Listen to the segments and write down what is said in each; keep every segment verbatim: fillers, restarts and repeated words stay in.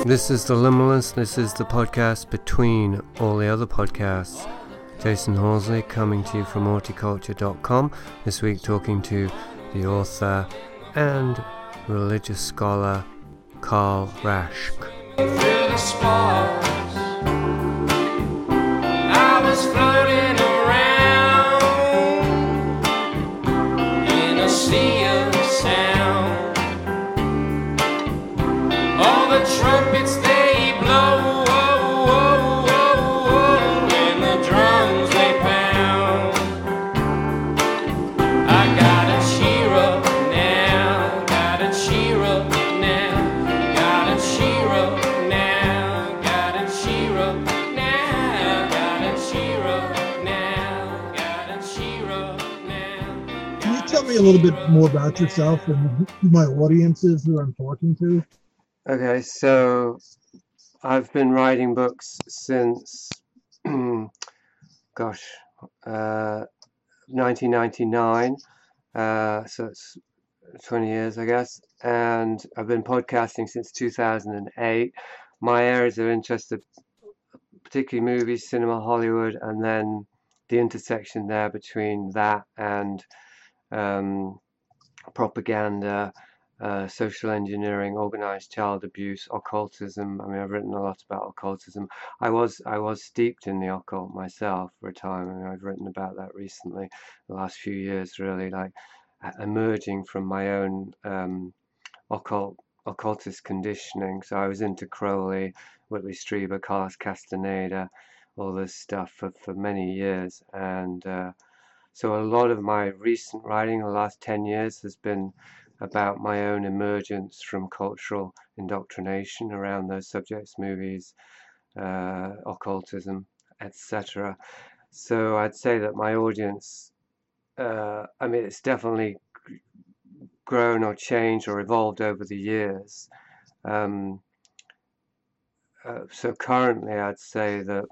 This is The Liminalist. This is the podcast between all the other podcasts. Jason Horsley coming to you from horticulture dot com. This week talking to the author and religious scholar Karl Rasch. I was floating around in a sea of sound. All the trumpets they blow, oh, oh, oh, oh, and the drums they pound. I gotta cheer up now, gotta cheer up now, gotta cheer up now, gotta cheer up now, gotta cheer up now, gotta cheer up now. Can you tell me a little bit more about yourself and who my audience is, who I'm talking to? Okay, so I've been writing books since, gosh, uh, nineteen ninety-nine, uh, so it's twenty years, I guess, and I've been podcasting since two thousand eight. My areas of interest are particularly movies, cinema, Hollywood, and then the intersection there between that and um, propaganda, Uh, social engineering, organized child abuse, occultism. I mean, I've written a lot about occultism. I was I was steeped in the occult myself for a time. I mean, I've written about that recently, the last few years, really, like emerging from my own um, occult occultist conditioning. So I was into Crowley, Whitley Strieber, Carlos Castaneda, all this stuff for, for many years. And uh, so a lot of my recent writing, the last ten years, has been about my own emergence from cultural indoctrination around those subjects, movies, uh, occultism, et cetera. So I'd say that my audience, uh, I mean, it's definitely grown or changed or evolved over the years. Um, uh, so currently I'd say that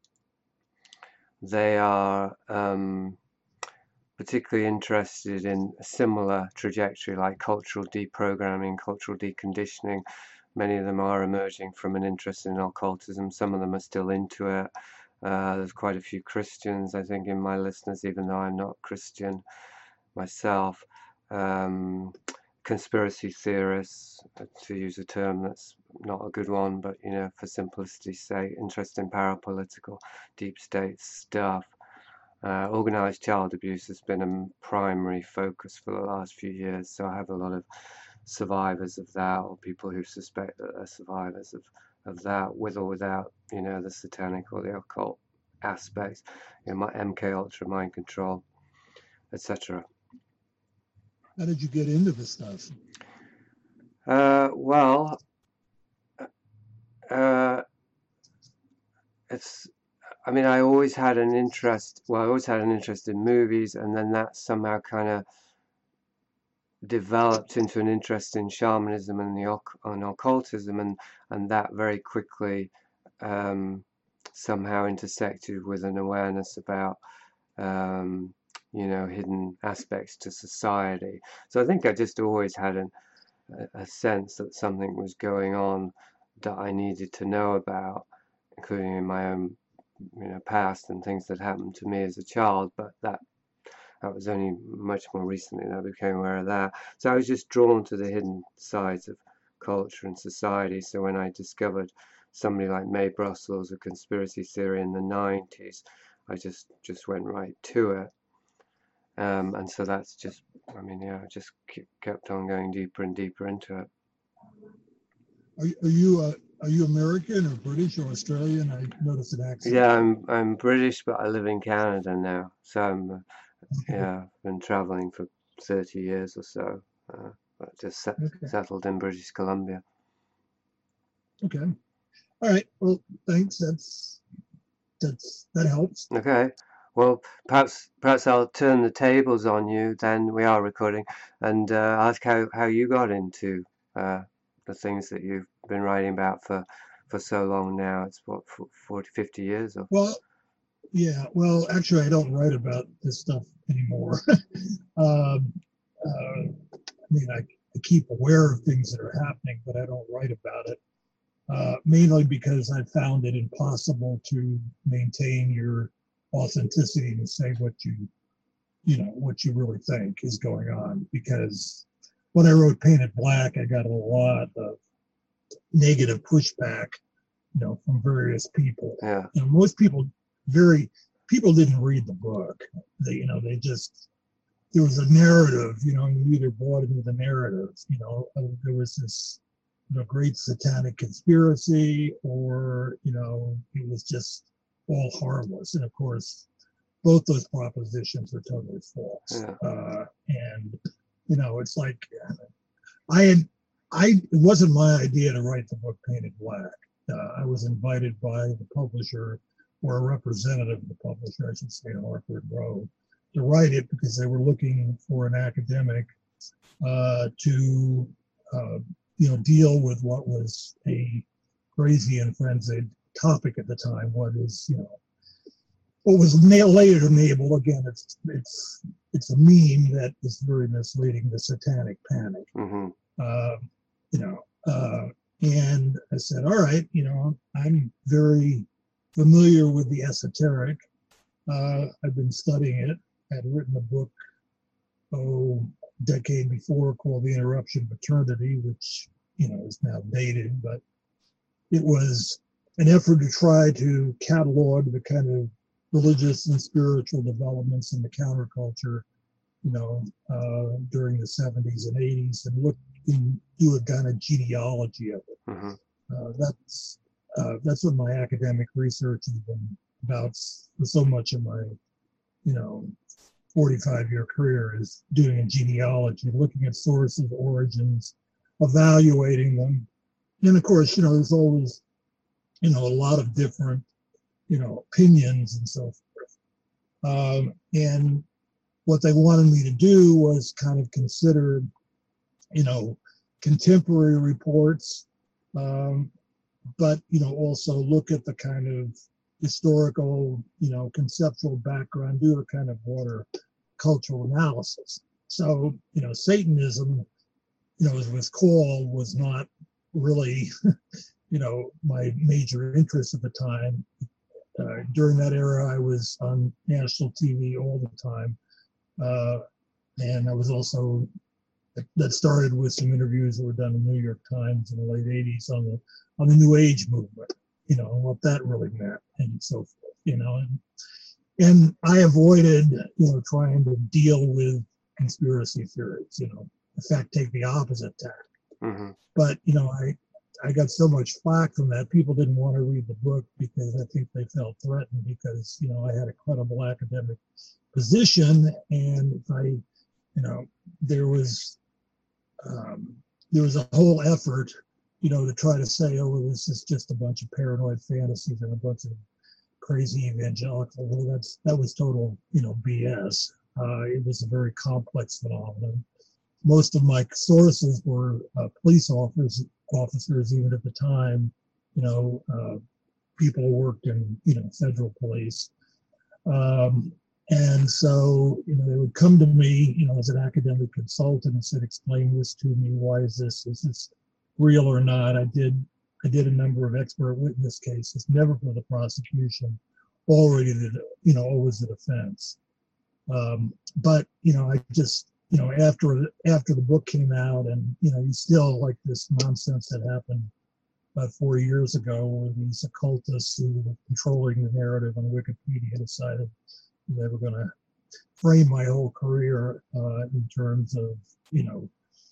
they are um, particularly interested in a similar trajectory like cultural deprogramming, cultural deconditioning. Many of them are emerging from an interest in occultism. Some of them are still into it. Uh, there's quite a few Christians, I think, in my listeners, even though I'm not Christian myself. Um, conspiracy theorists, to use a term that's not a good one, but, you know, for simplicity's sake, interest in parapolitical, deep state stuff. Uh, organized child abuse has been a primary focus for the last few years, so I have a lot of survivors of that, or people who suspect that they're survivors of, of that, with or without, you know, the satanic or the occult aspects, you know, my M K Ultra, mind control, et cetera. How did you get into this stuff? Uh, well, uh, it's. I mean, I always had an interest, well, I always had an interest in movies, and then that somehow kind of developed into an interest in shamanism and the and occultism, and, and that very quickly um, somehow intersected with an awareness about, um, you know, hidden aspects to society. So I think I just always had an, a, a sense that something was going on that I needed to know about, including in my own you know, past and things that happened to me as a child, but that that was only much more recently that I became aware of that. So I was just drawn to the hidden sides of culture and society. So when I discovered somebody like Mae Brussels, a conspiracy theory in the nineties, I just just went right to it. Um, and so that's just, I mean, yeah, I just kept on going deeper and deeper into it. Are, are you uh, are you American or British or Australian? I noticed an accent. Yeah, I'm I'm British, but I live in Canada now. So I'm, uh, yeah, I've been traveling for thirty years or so. Uh, but just set, Okay. settled in British Columbia. Okay. All right. Well, thanks. That's that's that helps. Okay. Well, perhaps perhaps I'll turn the tables on you. Then we are recording, and uh, ask how, how you got into uh, the things that you've been writing about for, for so long now. It's what, forty, fifty years? Or... Well, yeah. Well, actually, I don't write about this stuff anymore. um, uh, I mean, I, I keep aware of things that are happening, but I don't write about it. uh, mainly because I found it impossible to maintain your authenticity and say what you, you know, what you really think is going on. Because when I wrote Painted Black, I got a lot of negative pushback, you know, from various people. Yeah. You know, most people, very people didn't read the book. They, you know, they just there was a narrative, you know, and you either bought into the narrative. You know, uh, there was this, you know, great satanic conspiracy, or you know, it was just all harmless. And of course, both those propositions are totally false. Yeah. Uh, and you know, it's like I had, I it wasn't my idea to write the book Painted Black. Uh, I was invited by the publisher, or a representative of the publisher, I should say, Harper and Row, to write it because they were looking for an academic uh, to, uh, you know, deal with what was a crazy and frenzied topic at the time. What is, you know, what was na- later labeled, again, it's it's it's a meme that is very misleading, the Satanic Panic. Mm-hmm. Uh, you know, uh, and I said, all right, you know, I'm very familiar with the esoteric. Uh, I've been studying it. I'd written a book, oh, a decade before called The Interruption of Eternity, which, you know, is now dated, but it was an effort to try to catalog the kind of religious and spiritual developments in the counterculture, you know, uh, during the seventies and eighties, and look and do a kind of genealogy of it. Mm-hmm. Uh, that's uh, that's what my academic research has been about for so much of my, you know, forty-five year career, is doing a genealogy, looking at sources, origins, evaluating them. And of course, you know, there's always, you know, a lot of different, you know, opinions and so forth. Um, and what they wanted me to do was kind of consider, you know, contemporary reports, um, but, you know, also look at the kind of historical, you know, conceptual background, do a kind of broader cultural analysis. So, you know, Satanism, you know, as it was called, was not really, you know, my major interest at the time. Uh, during that era, I was on national T V all the time. Uh, and I was also, that started with some interviews that were done in the New York Times in the late eighties on the on the New Age movement, you know, and what that really meant and so forth, you know. And, and I avoided, you know, trying to deal with conspiracy theories, you know, in fact, take the opposite tack. Mm-hmm. But, you know, I, I got so much flack from that. People didn't want to read the book because I think they felt threatened because, you know, I had a credible academic position. And if I, you know, there was, um, there was a whole effort, you know, to try to say, oh, well, this is just a bunch of paranoid fantasies and a bunch of crazy evangelical. Well, that's, that was total, you know, B S. Uh, it was a very complex phenomenon. Most of my sources were uh, police officers, officers, even at the time, you know, uh, people who worked in, you know, federal police. Um, and so, you know, they would come to me, you know, as an academic consultant and said, explain this to me. Why is this? Is this real or not? I did, I did a number of expert witness cases, never for the prosecution, already, the, you know, always the defense. Um, but, you know, I just, you know, after after the book came out, and you know, you still like this nonsense that happened about four years ago, where these occultists who were controlling the narrative on Wikipedia decided they were going to frame my whole career uh, in terms of, you know,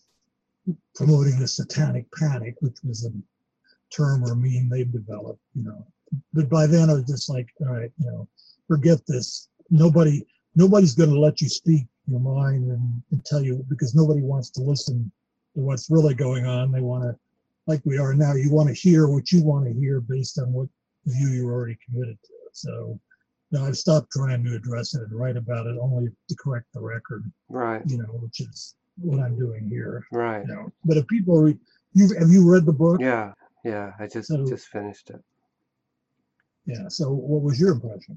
promoting the Satanic Panic, which was a term or a meme they've developed, you know. But by then I was just like, all right, you know, forget this. Nobody, nobody's going to let you speak your mind and, and tell you, because nobody wants to listen to what's really going on. They want to, like we are now, you want to hear what you want to hear based on what view you're already committed to. So, you know, I've stopped trying to address it and write about it only to correct the record, Right. you know, which is what I'm doing here. Right. You know, but if people, re- you have you read the book? Yeah. Yeah. I just So- just finished it. Yeah. So, what was your impression?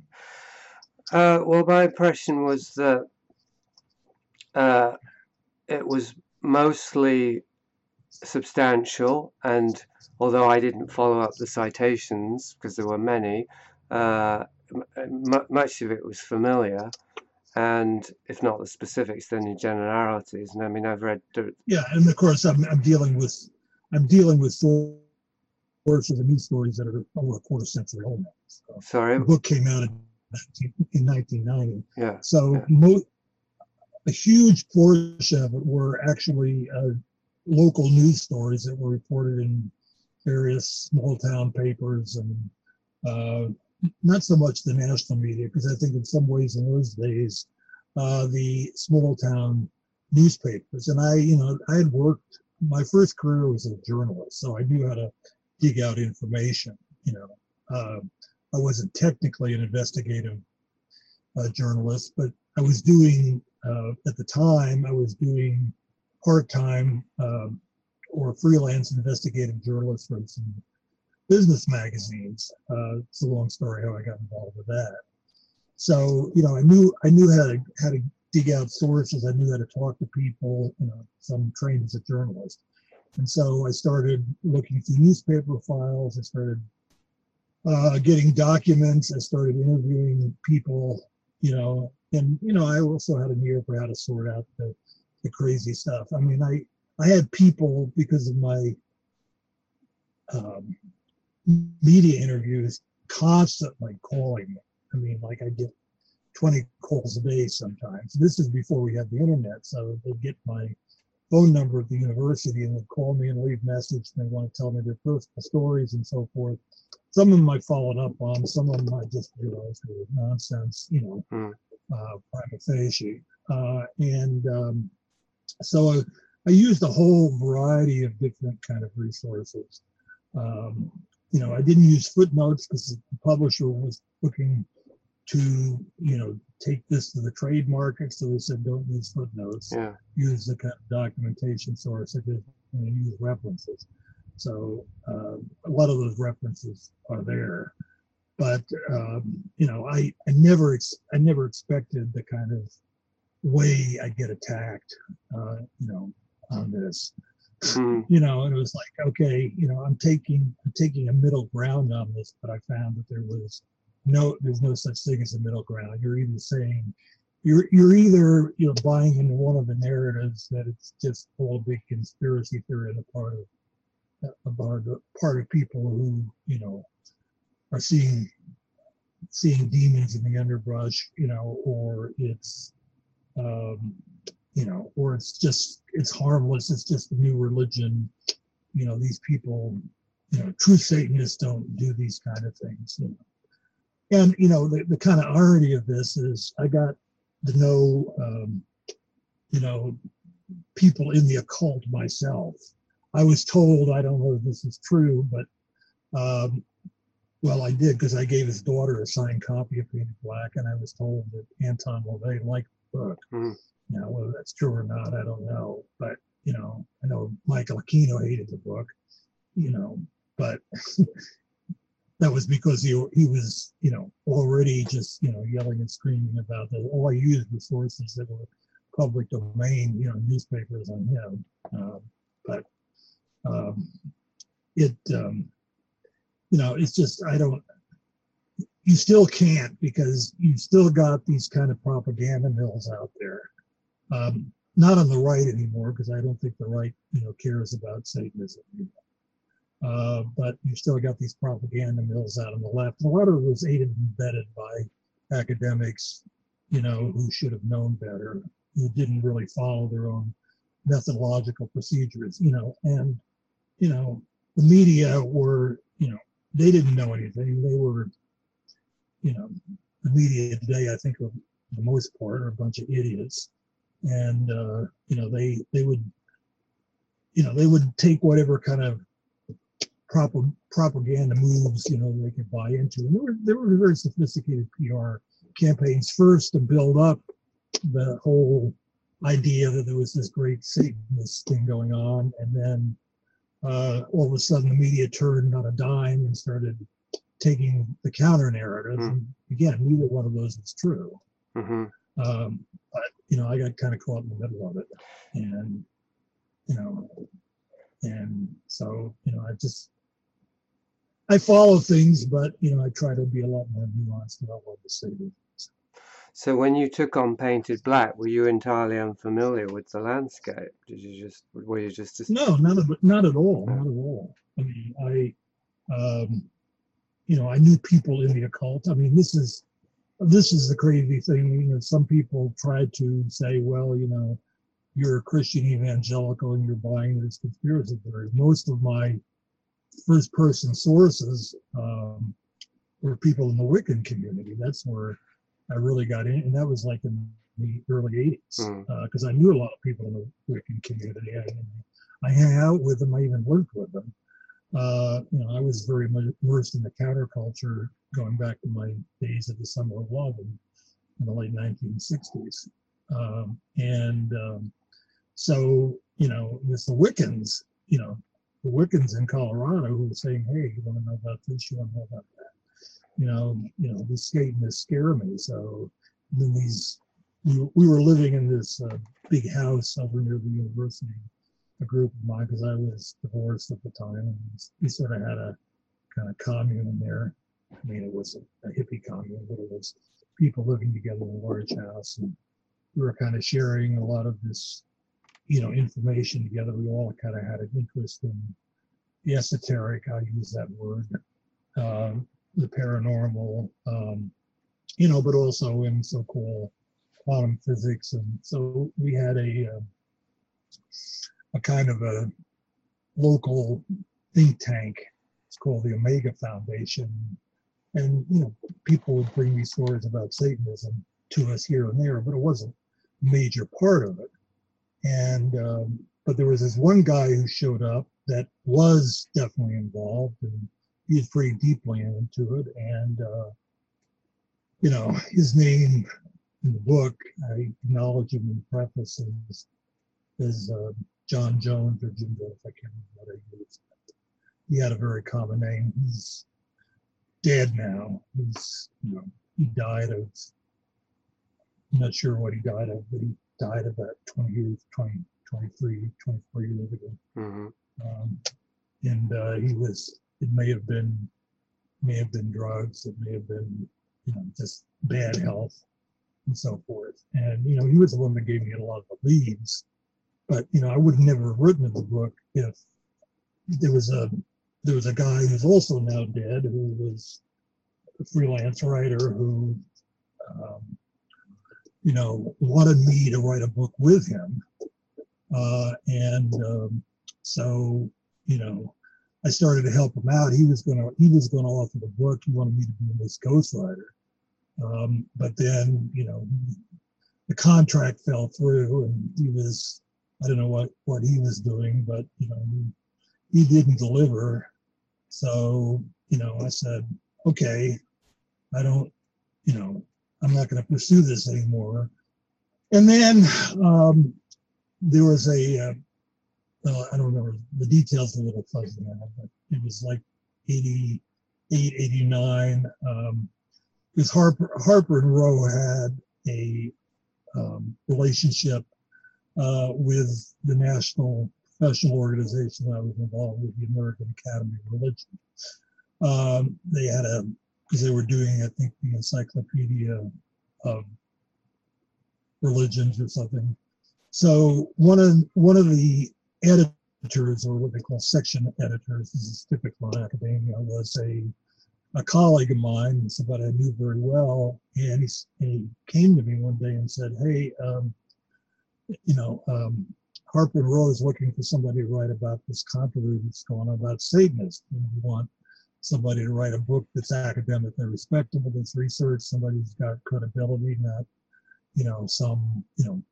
Uh, well, my impression was that uh, it was mostly substantial, and although I didn't follow up the citations because there were many, uh, m- much of it was familiar, and if not the specifics, then the generalities. And I mean, I've read. Yeah, and of course, I'm I'm dealing with I'm dealing with sources of news stories that are over a quarter century old now. So Sorry. The book came out in, in nineteen ninety. Yeah. So yeah. mo- a huge portion of it were actually uh, local news stories that were reported in various small town papers, and uh, not so much the national media, because I think in some ways in those days, uh, the small town newspapers, and I, you know, I had worked, my first career was a journalist, so I knew how to dig out information, you know. Uh, I wasn't technically an investigative uh, journalist, but I was doing, uh, at the time, I was doing part-time um, or freelance investigative journalist for some business magazines. Uh, it's a long story how I got involved with that. So, you know, I knew I knew how to how to dig out sources. I knew how to talk to people. You know, so I'm trained as a journalist, and so I started looking through newspaper files. I started uh, getting documents. I started interviewing people. You know, and you know, I also had an ear for how to sort out the the crazy stuff. I mean, I I had people because of my um, media interviews constantly calling me. I mean, like I get twenty calls a day sometimes. This is before we had the internet, so they'd get my phone number at the university and they'd call me and leave message. And they want to tell me their personal stories and so forth. Some of them I followed up on. Some of them I just realized were nonsense, you know, Mm. uh, prima facie. Uh, and um, so I, I used a whole variety of different kind of resources. Um, you know, I didn't use footnotes because the publisher was looking to, you know, take this to the trade market. So they said, don't use footnotes, Yeah. use the kind of documentation source, and you know, use references. So uh, a lot of those references are there. But, um, you know, I, I never ex- I never expected the kind of way I get attacked, uh, you know, on this. Mm. You know, and it was like, okay, you know, I'm taking I'm taking a middle ground on this, but I found that there was no there's no such thing as a middle ground. You're either saying you're you're either, you know, buying into one of the narratives that it's just all a big conspiracy theory on the part of about the part of people who, you know, are seeing seeing demons in the underbrush, you know, or it's um you know, or it's just, it's harmless, it's just a new religion. You know, these people, you know, true Satanists don't do these kind of things. You know? And, you know, the, the kind of irony of this is I got to know, um, you know, people in the occult myself. I was told, I don't know if this is true, but, um, well, I did because I gave his daughter a signed copy of Painted Black, and I was told that Anton LaVey liked the book. Mm. Now, whether that's true or not, I don't know. But, you know, I know Michael Aquino hated the book, you know, but that was because he he was, you know, already just, you know, yelling and screaming about that. All I used was sources that were public domain, you know, newspapers on him. Um, but um, it, um, you know, it's just, I don't, you still can't, because you've still got these kind of propaganda mills out there. Um, not on the right anymore, because I don't think the right, you know, cares about Satanism anymore. Uh, but you still got these propaganda mills out on the left. And a lot of it was aided and abetted by academics, you know, who should have known better, who didn't really follow their own methodological procedures, you know, and, you know, the media were, you know, they didn't know anything. They were, you know, the media today, I think, for the most part, are a bunch of idiots. And, uh, you know, they, they would, you know, they would take whatever kind of prop- propaganda moves, you know, they could buy into. And there were, there were very sophisticated P R campaigns first to build up the whole idea that there was this great Satanist thing going on. And then uh, all of a sudden the media turned on a dime and started taking the counter narrative. Mm. And again, neither one of those was true. Mm-hmm. Um, but, you know, I got kind of caught in the middle of it. And, you know, and so, you know, I just, I follow things, but, you know, I try to be a lot more nuanced about what to say. So when you took on Painted Black, were you entirely unfamiliar with the landscape? Did you just, were you just, just No, not at, not at all, not at all. I mean, I, um, you know, I knew people in the occult. I mean, this is, this is the crazy thing. You know, some people try to say, well, you know, you're a Christian evangelical and you're buying this conspiracy theory. Most of my first person sources um, were people in the Wiccan community. That's where I really got in. And that was like in the early eighties, because mm. uh, I knew a lot of people in the Wiccan community. I, I hang out with them. I even worked with them. Uh, you know, I was very much immersed in the counterculture going back to my days at the Summer of Love in, in the late nineteen sixties. Um, and um, so, you know, with the Wiccans, you know, the Wiccans in Colorado who were saying, hey, you want to know about this, you want to know about that. You know, you know, this skate and this scare me. So then these, we, we were living in this uh, big house over near the university, a group of mine, because I was divorced at the time, and we sort of had a kind of commune in there. I mean, it was a, a hippie commune, but it was people living together in a large house, and we were kind of sharing a lot of this, you know, information together. We all kind of had an interest in the esoteric, I use that word, uh, the paranormal, um, you know, but also in so-called quantum physics. And so we had a, uh, a kind of a local think tank. It's called the Omega Foundation. And, you know, people would bring these stories about Satanism to us here and there, but it wasn't a major part of it. And, um, but there was this one guy who showed up that was definitely involved, and he was pretty deeply into it. And, uh, you know, his name in the book, I acknowledge him in the preface, is, is uh, John Jones or Jim Jones, I can't remember what I used. He had a very common name. He's dead now. He's, you know, he died of, I'm not sure what he died of, but he died about twenty years, twenty, twenty-three, twenty-four years ago. Mm-hmm. Um, and uh, he was, it may have been, may have been drugs, it may have been, you know, just bad health and so forth. And, you know, he was the one that gave me a lot of the leads. But, you know, I would have never written the book if there was a, there was a guy who's also now dead, who was a freelance writer who, um, you know, wanted me to write a book with him. Uh, and um, so, you know, I started to help him out. He was gonna, he was gonna author the book. He wanted me to be his ghostwriter. Um, but then, you know, the contract fell through, and he was, I don't know what, what he was doing, but, you know, he, he didn't deliver. So, you know, I said, okay, I don't, you know, I'm not going to pursue this anymore. And then um, there was a, uh, uh, I don't remember, the details are a little fuzzy now, but it was like eighty-eight, eighty-nine. Um, because Harper, Harper and Row had a um, relationship uh, with the national professional organization I was involved with, the American Academy of Religion. Um, they had a, because they were doing, I think, the Encyclopedia of Religions or something. So one of one of the editors, or what they call section editors, this is typical in academia, was a a colleague of mine, somebody I knew very well, and he, and he came to me one day and said, "Hey, um, you know, um, Harper and Row is looking for somebody to write about this controversy that's going on about Satanists. And we want somebody to write a book that's academically respectable, that's research, somebody who's got credibility, not, you know, some, you know,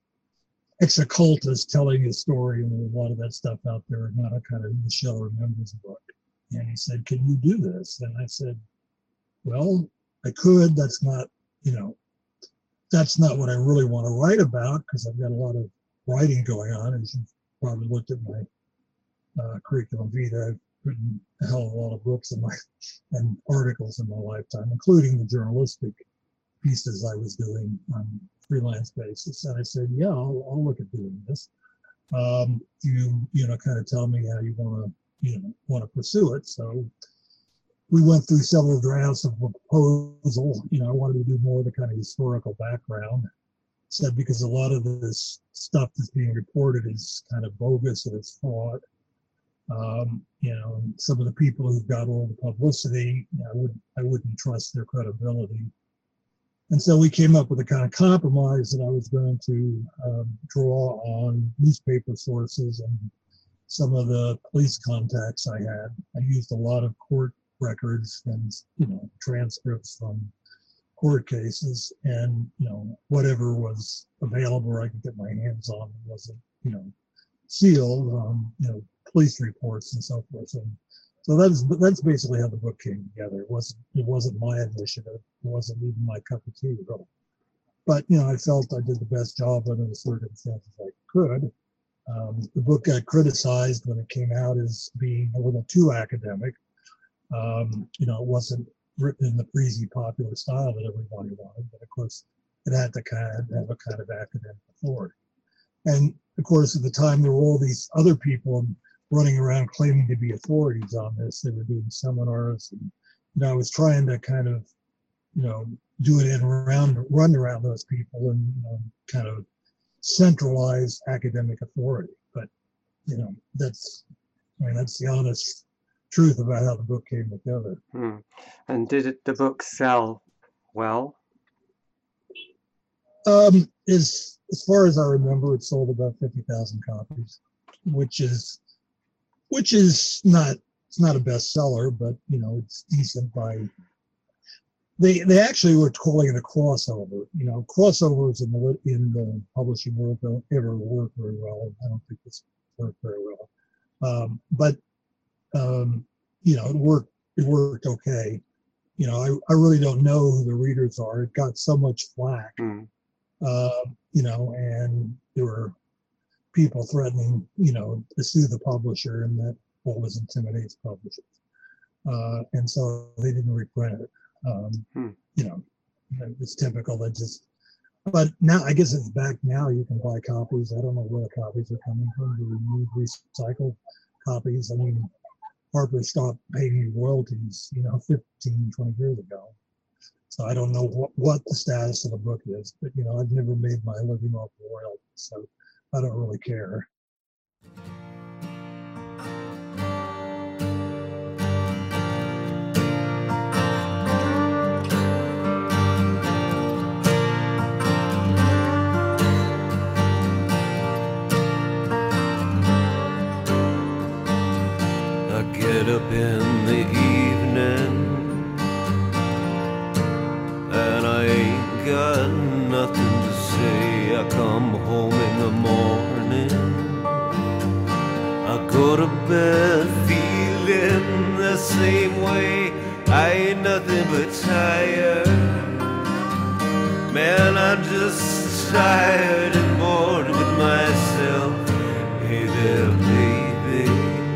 ex-occultist telling his story, and there's a lot of that stuff out there, not a kind of Michelle Remembers book." And he said, "Can you do this?" And I said, "Well, I could. That's not, you know, that's not what I really want to write about, because I've got a lot of writing going on. As you've probably looked at my uh, curriculum vitae, I've written a hell of a lot of books in my, and articles in my lifetime, including the journalistic pieces I was doing on a freelance basis." And I said, "Yeah, I'll, I'll look at doing this." Um, you you know kind of tell me how you want to you know want to pursue it. So we went through several drafts of a proposal. You know, I wanted to do more of the kind of historical background. Said because a lot of this stuff that's being reported is kind of bogus and it's fraud. Um, you know, and some of the people who've got all the publicity, you know, I wouldn't I wouldn't trust their credibility. And so we came up with a kind of compromise that I was going to um, draw on newspaper sources and some of the police contacts I had. I used a lot of court records and, you know, transcripts from court cases, and, you know, whatever was available I could get my hands on wasn't, you know, sealed, um, you know, police reports and so forth. And so that's that's basically how the book came together. It wasn't it wasn't my initiative. It wasn't even my cup of tea, really. But you know, I felt I did the best job under the circumstances I could. Um, the book got criticized when it came out as being a little too academic. Um, you know, it wasn't written in the breezy, popular style that everybody wanted, but of course, it had to kind of have a kind of academic authority. And of course, at the time, there were all these other people running around claiming to be authorities on this. They were doing seminars, and you know, I was trying to kind of, you know, do it in around, run around those people, and you know, kind of centralize academic authority. But you know, that's, I mean, that's the honest truth about how the book came together. Hmm. And did it, the book sell well? Um, as as far as I remember, it sold about fifty thousand copies, which is which is not it's not a bestseller, but you know, it's decent by. They they actually were calling it a crossover. You know, crossovers in the in the publishing world don't ever work very well. I don't think this worked very well. Um, but um, you know, it worked. It worked okay. You know, I, I really don't know who the readers are. It got so much flack. Mm. Uh, you know, and there were people threatening, you know, to sue the publisher, and that always intimidates publishers. Uh, and so they didn't reprint it. Um, hmm. You know, it's typical. That just, but now I guess it's back now. You can buy copies. I don't know where the copies are coming from. The renewed, recycled copies. I mean, Harper stopped paying me royalties, you know, fifteen, twenty years ago. So I don't know what, what the status of the book is, but you know, I've never made my living off royalties, so I don't really care. I get up in the evening and I ain't got nothing to say. I come home in the morning, I go to bed feeling the same way. I ain't nothing but tired, man, I'm just tired and bored with myself. Hey there, baby,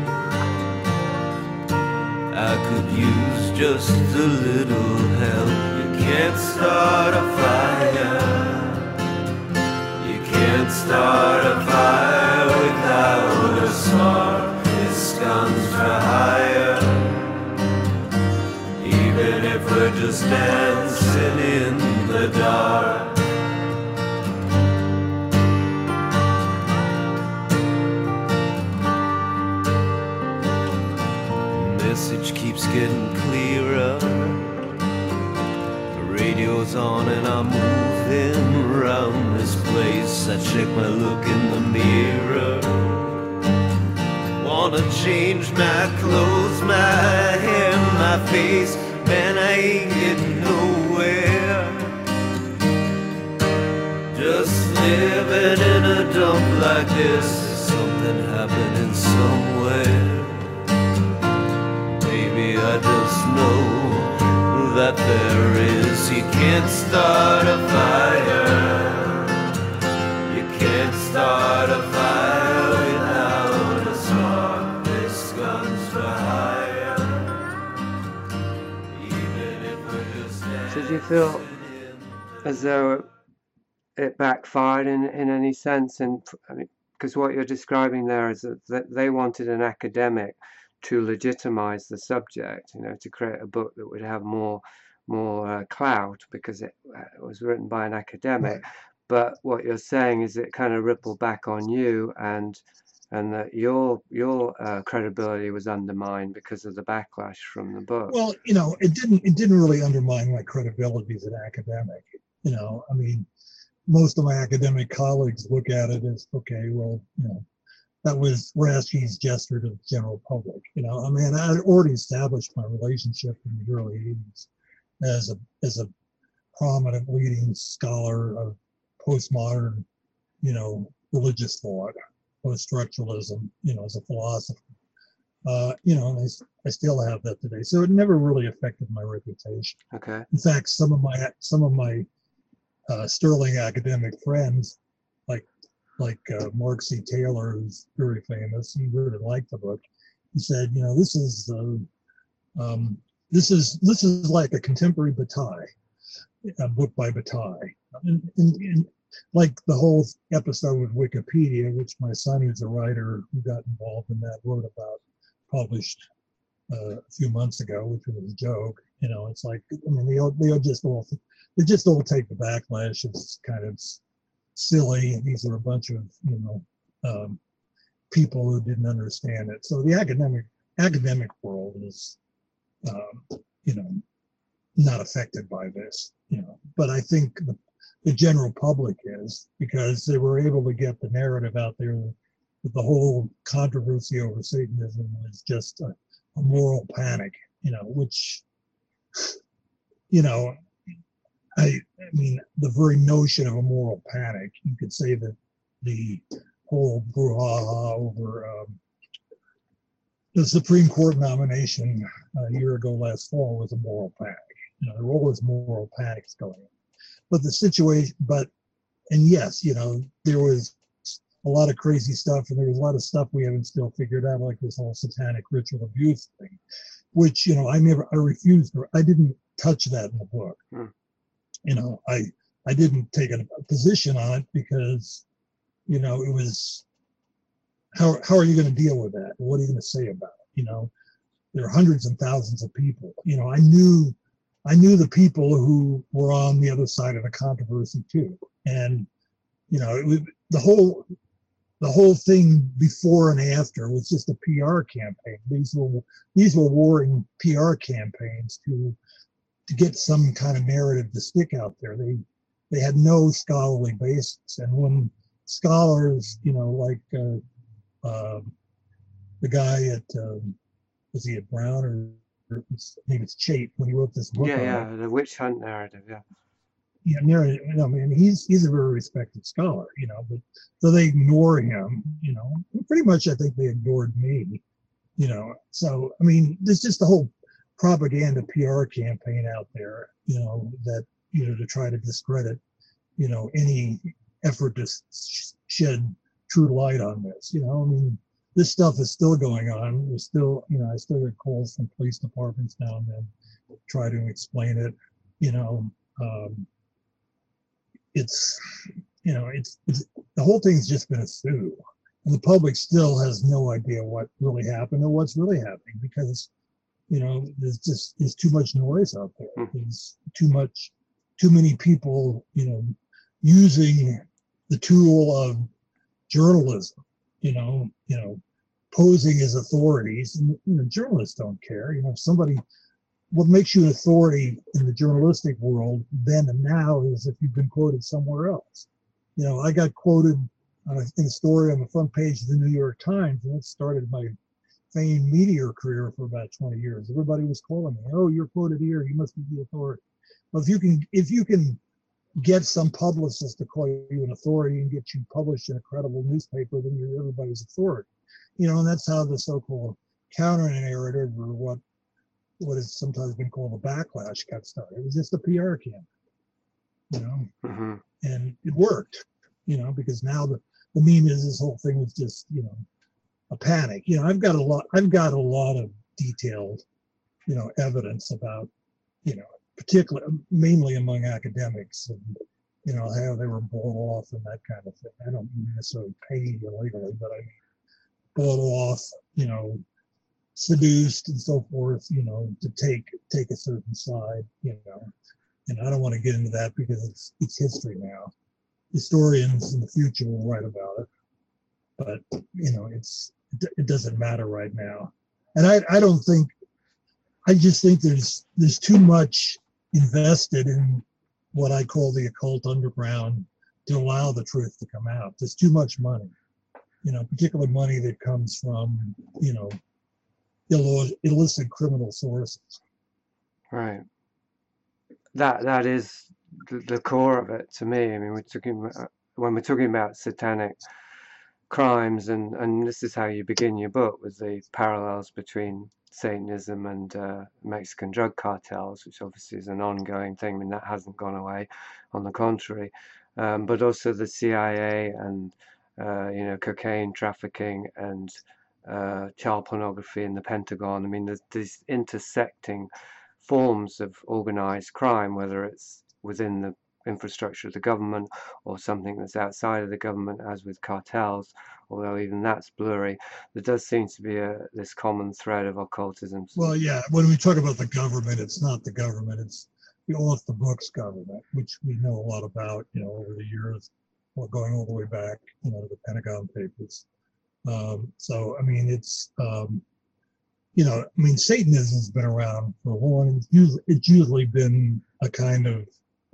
I could use just a little help. You can't start a fire, you can't start a fire without a spark. This guns for hire, even if we're just dancing in the dark. Message keeps getting clearer, the radio's on and I'm moving around this place. I check my look in the mirror, wanna change my clothes, my hair, my face. Man, I ain't getting nowhere, just living in a dump like this. Something happening somewhere. I just know that there is. You can't start a fire, you can't start a fire without a spark. This gun's for hire, even if we're just dancing. Did you feel as though it backfired in, in any sense? And I mean, because what you're describing there is that they wanted an academic to legitimize the subject, you know, to create a book that would have more more uh, clout because it, uh, it was written by an academic. Right. But what you're saying is it kind of rippled back on you, and and that your your uh, credibility was undermined because of the backlash from the book. Well, you know, it didn't it didn't really undermine my credibility as an academic. You know, I mean, most of my academic colleagues look at it as, okay, well, you know, that was Rasky's gesture to the general public. You know, I mean, I had already established my relationship in the early eighties as a as a prominent leading scholar of postmodern, you know, religious thought, post-structuralism, you know, as a philosopher. Uh, you know, and I, I still have that today. So it never really affected my reputation. Okay. In fact, some of my some of my uh, sterling academic friends, like like uh, Mark C. Taylor, who's very famous, he really liked the book. He said, you know, this is uh, um, this is this is like a contemporary Bataille, a book by Bataille, and, and, and like the whole episode with Wikipedia, which my son, who's a writer who got involved in that, wrote about, published uh, a few months ago, which was a joke. You know, it's like, I mean, they all, they all just all they just all take the backlash. It's kind of silly. These are a bunch of, you know, um, people who didn't understand it. So the academic academic world is, um, you know, not affected by this. You know, but I think the, the general public is, because they were able to get the narrative out there that the whole controversy over Satanism was just a, a moral panic. You know, which, you know, I, I mean, the very notion of a moral panic, you could say that the whole brouhaha over um, the Supreme Court nomination a year ago last fall was a moral panic. You know, there were always moral panics going on. But the situation, but, and yes, you know, there was a lot of crazy stuff, and there was a lot of stuff we haven't still figured out, like this whole satanic ritual abuse thing, which, you know, I never, I refused, to, I didn't touch that in the book. Hmm. You know, I, I didn't take a position on it because, you know, it was, how, how are you going to deal with that? What are you going to say about it? You know, there are hundreds and thousands of people. You know, I knew, I knew the people who were on the other side of the controversy too. And, you know, it was, the whole, the whole thing before and after was just a P R campaign. These were, these were warring P R campaigns to, to get some kind of narrative to stick out there. They, they had no scholarly basis. And when scholars, you know, like uh, uh, the guy at, um, was he at Brown or, or maybe it's Chait, when he wrote this book. Yeah, yeah, the witch hunt narrative, yeah. Yeah, narrative, I mean, he's he's a very respected scholar, you know, but so they ignore him, you know, pretty much I think they ignored me, you know. So, I mean, there's just the whole propaganda P R campaign out there, you know, that, you know, to try to discredit, you know, any effort to sh- shed true light on this, you know. I mean, this stuff is still going on. There's still, you know, I still get calls from police departments now and then, try to explain it, you know. Um, it's, you know, it's, it's, the whole thing's just been a stew. And the public still has no idea what really happened or what's really happening, because, you know, there's just, there's too much noise out there. There's too much, too many people, you know, using the tool of journalism, you know, you know, posing as authorities. And, you know, journalists don't care. You know, if somebody, what makes you an authority in the journalistic world then and now is if you've been quoted somewhere else. You know, I got quoted on a, in a story on the front page of the New York Times, and it started my famed meteor career for about twenty years. Everybody was calling me, "Oh, you're quoted here. You must be the authority." Well, if you can, if you can get some publicist to call you an authority and get you published in a credible newspaper, then you're everybody's authority. You know, and that's how the so-called counter-narrative, or what what has sometimes been called a backlash, got started. It was just a P R campaign, you know, mm-hmm. And it worked, you know, because now the, the meme is this whole thing was just, you know, a panic. You know, I've got a lot, I've got a lot of detailed, you know, evidence about, you know, particularly, mainly among academics and, you know, how they were bought off and that kind of thing. I don't mean necessarily paid illegally, but I mean bought off, you know, seduced and so forth, you know, to take take a certain side, you know. And I don't want to get into that because it's it's history now. Historians in the future will write about it, but you know, it's it doesn't matter right now. And I I don't think I just think there's there's too much invested in what I call the occult underground to allow the truth to come out. There's too much money, you know, particularly money that comes from, you know, illi- illicit criminal sources. Right. That that is the, the core of it to me. I mean, we're talking about, when we're talking about satanic crimes, and and this is how you begin your book, with the parallels between Satanism and uh, Mexican drug cartels, which obviously is an ongoing thing. I mean, that hasn't gone away, on the contrary. Um, but also the C I A and uh, you know, cocaine trafficking and uh, child pornography in the Pentagon. I mean, there's these intersecting forms of organized crime, whether it's within the infrastructure of the government or something that's outside of the government, as with cartels, although even that's blurry. There does seem to be a this common thread of occultism. Well, yeah, when we talk about the government, it's not the government, it's the off the books government, which we know a lot about, you know, over the years, well, going all the way back, you know, to the Pentagon Papers. Um, so, I mean, it's, um, you know, I mean, Satanism's been around for a long, it's usually, it's usually been a kind of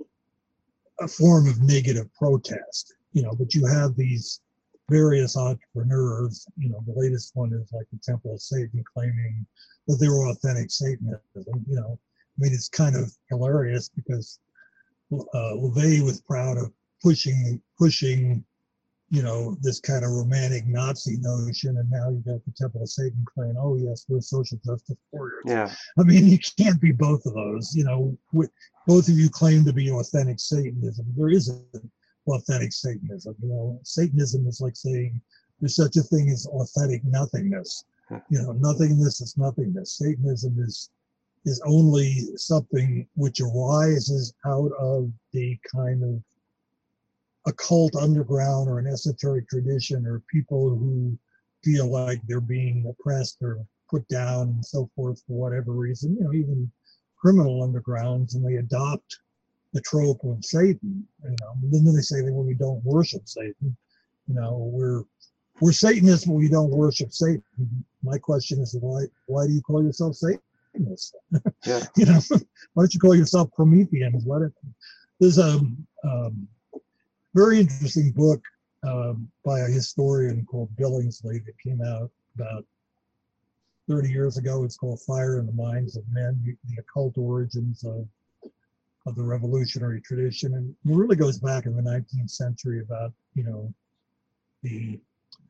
a form of negative protest, you know, but you have these various entrepreneurs, you know, the latest one is like the Temple of Satan claiming that they were authentic Satanism, you know. I mean, it's kind of hilarious because uh, LaVey was proud of pushing, pushing, you know, this kind of romantic Nazi notion, and now you got the Temple of Satan claiming, oh yes, we're social justice warriors. Yeah. I mean, you can't be both of those. You know, with, both of you claim to be authentic Satanism. There isn't authentic Satanism. You know, Satanism is like saying there's such a thing as authentic nothingness. You know, nothingness is nothingness. Satanism is is only something which arises out of the kind of occult underground or an esoteric tradition, or people who feel like they're being oppressed or put down and so forth for whatever reason, you know, even criminal undergrounds, and they adopt the trope of Satan, you know. And then they say that when we don't worship Satan, you know, we're we're Satanists, but we don't worship Satan. My question is, why why do you call yourself Satanist? Yeah. You know, why don't you call yourself Prometheans? What if, there's a um, very interesting book um, by a historian called Billingsley that came out about thirty years ago. It's called Fire in the Minds of Men, the, the Occult Origins of, of the Revolutionary Tradition. And it really goes back in the nineteenth century about, you know, the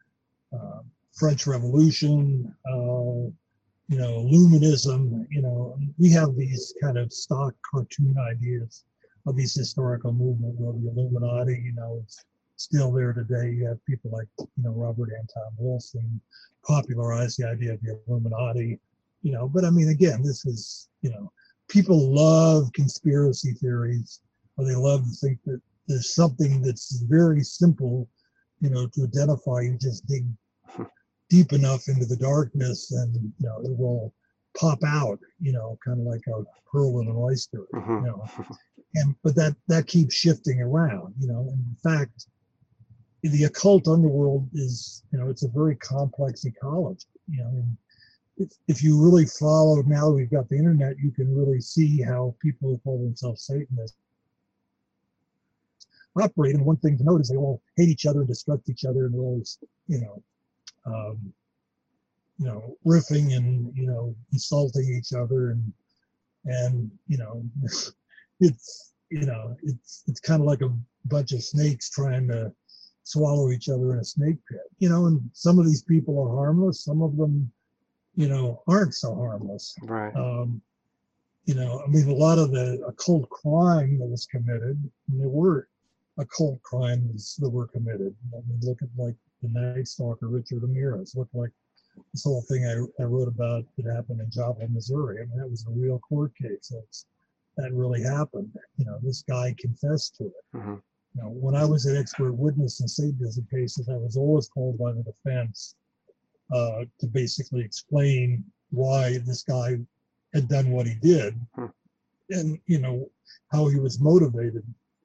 uh, French Revolution, uh, you know, Illuminism. You know, we have these kind of stock cartoon ideas of these historical movement, well, the Illuminati, you know, it's still there today. You have people like, you know, Robert Anton Wilson popularized the idea of the Illuminati, you know. But I mean, again, this is, you know, people love conspiracy theories, or they love to think that there's something that's very simple, you know, to identify. You just dig deep enough into the darkness and, you know, it will pop out, you know, kind of like a pearl in an oyster, Mhm. you know. And but that that keeps shifting around, you know. And in fact, the occult underworld is, you know, it's a very complex ecology, you know. And if if you really follow, now that we've got the internet, you can really see how people who call themselves Satanists operate. And one thing to note is they all hate each other and destruct each other, and they're always, you know, um, you know, riffing and, you know, insulting each other, and and you know. It's, you know, it's it's kind of like a bunch of snakes trying to swallow each other in a snake pit, you know. And some of these people are harmless, some of them, you know, aren't so harmless. Right. Um, you know, I mean, a lot of the occult crime that was committed, and there were occult crimes that were committed. I mean, look at like the Night Stalker, Richard Ramirez. Look like this whole thing I, I wrote about that happened in Joplin, Missouri. I mean, that was a real court case. That's, that really happened. You know, this guy confessed to it. Mm-hmm. You know, when I was an expert witness in Satanism cases, I was always called by the defense uh, to basically explain why this guy had done what he did, Hmm. and you know how he was motivated.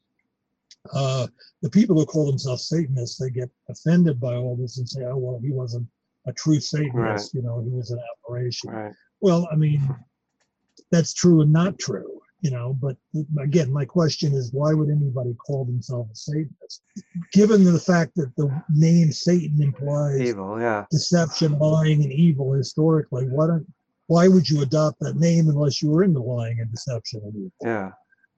Uh, the people who call themselves Satanists, they get offended by all this and say, "Oh well, he wasn't a true Satanist. Right. You know, he was an aberration." Right. Well, I mean, that's true and not true. You know, but again, my question is, why would anybody call themselves a Satanist? Given the fact that the name Satan implies Evil, yeah. deception, lying, and evil historically, why don't why would you adopt that name unless you were into lying and deception and evil? Yeah.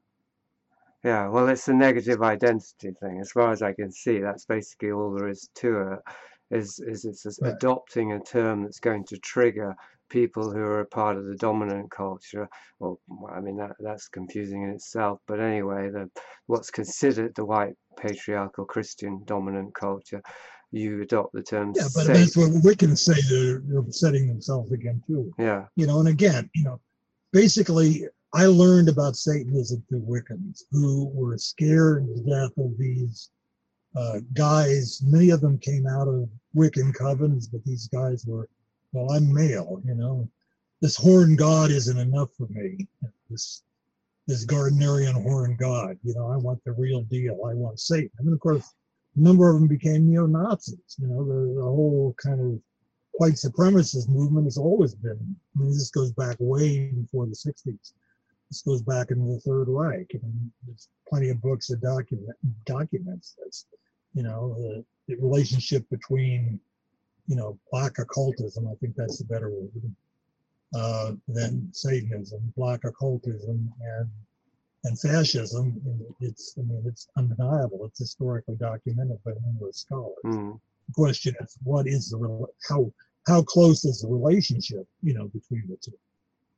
Yeah, well, it's a negative identity thing. As far as I can see, that's basically all there is to it, is, is it's Right. adopting a term that's going to trigger people who are a part of the dominant culture. Well, I mean, that that's confusing in itself. But anyway, the what's considered the white patriarchal Christian dominant culture, you adopt the term Yeah, but Satan. that's what Wiccans say. They're, they're setting themselves again too. Yeah, You know, and again, you know, basically, I learned about Satanism through Wiccans who were scared to death of these uh, guys. Many of them came out of Wiccan covens, but these guys were, well, I'm male, you know. This horn god isn't enough for me. This this Gardnerian horn god, you know, I want the real deal. I want Satan. And then, of course, a number of them became neo-Nazis. You know, the, the whole kind of white supremacist movement has always been, I mean, this goes back way before the sixties. This goes back into the Third Reich. I mean, there's plenty of books that document documents this. You know, the, the relationship between, you know, black occultism, I think that's the better word, uh, than Satanism, black occultism and and fascism. It's, I mean, it's undeniable. It's historically documented by numerous scholars. mm, The question is, what is the rel- how how close is the relationship, you know, between the two?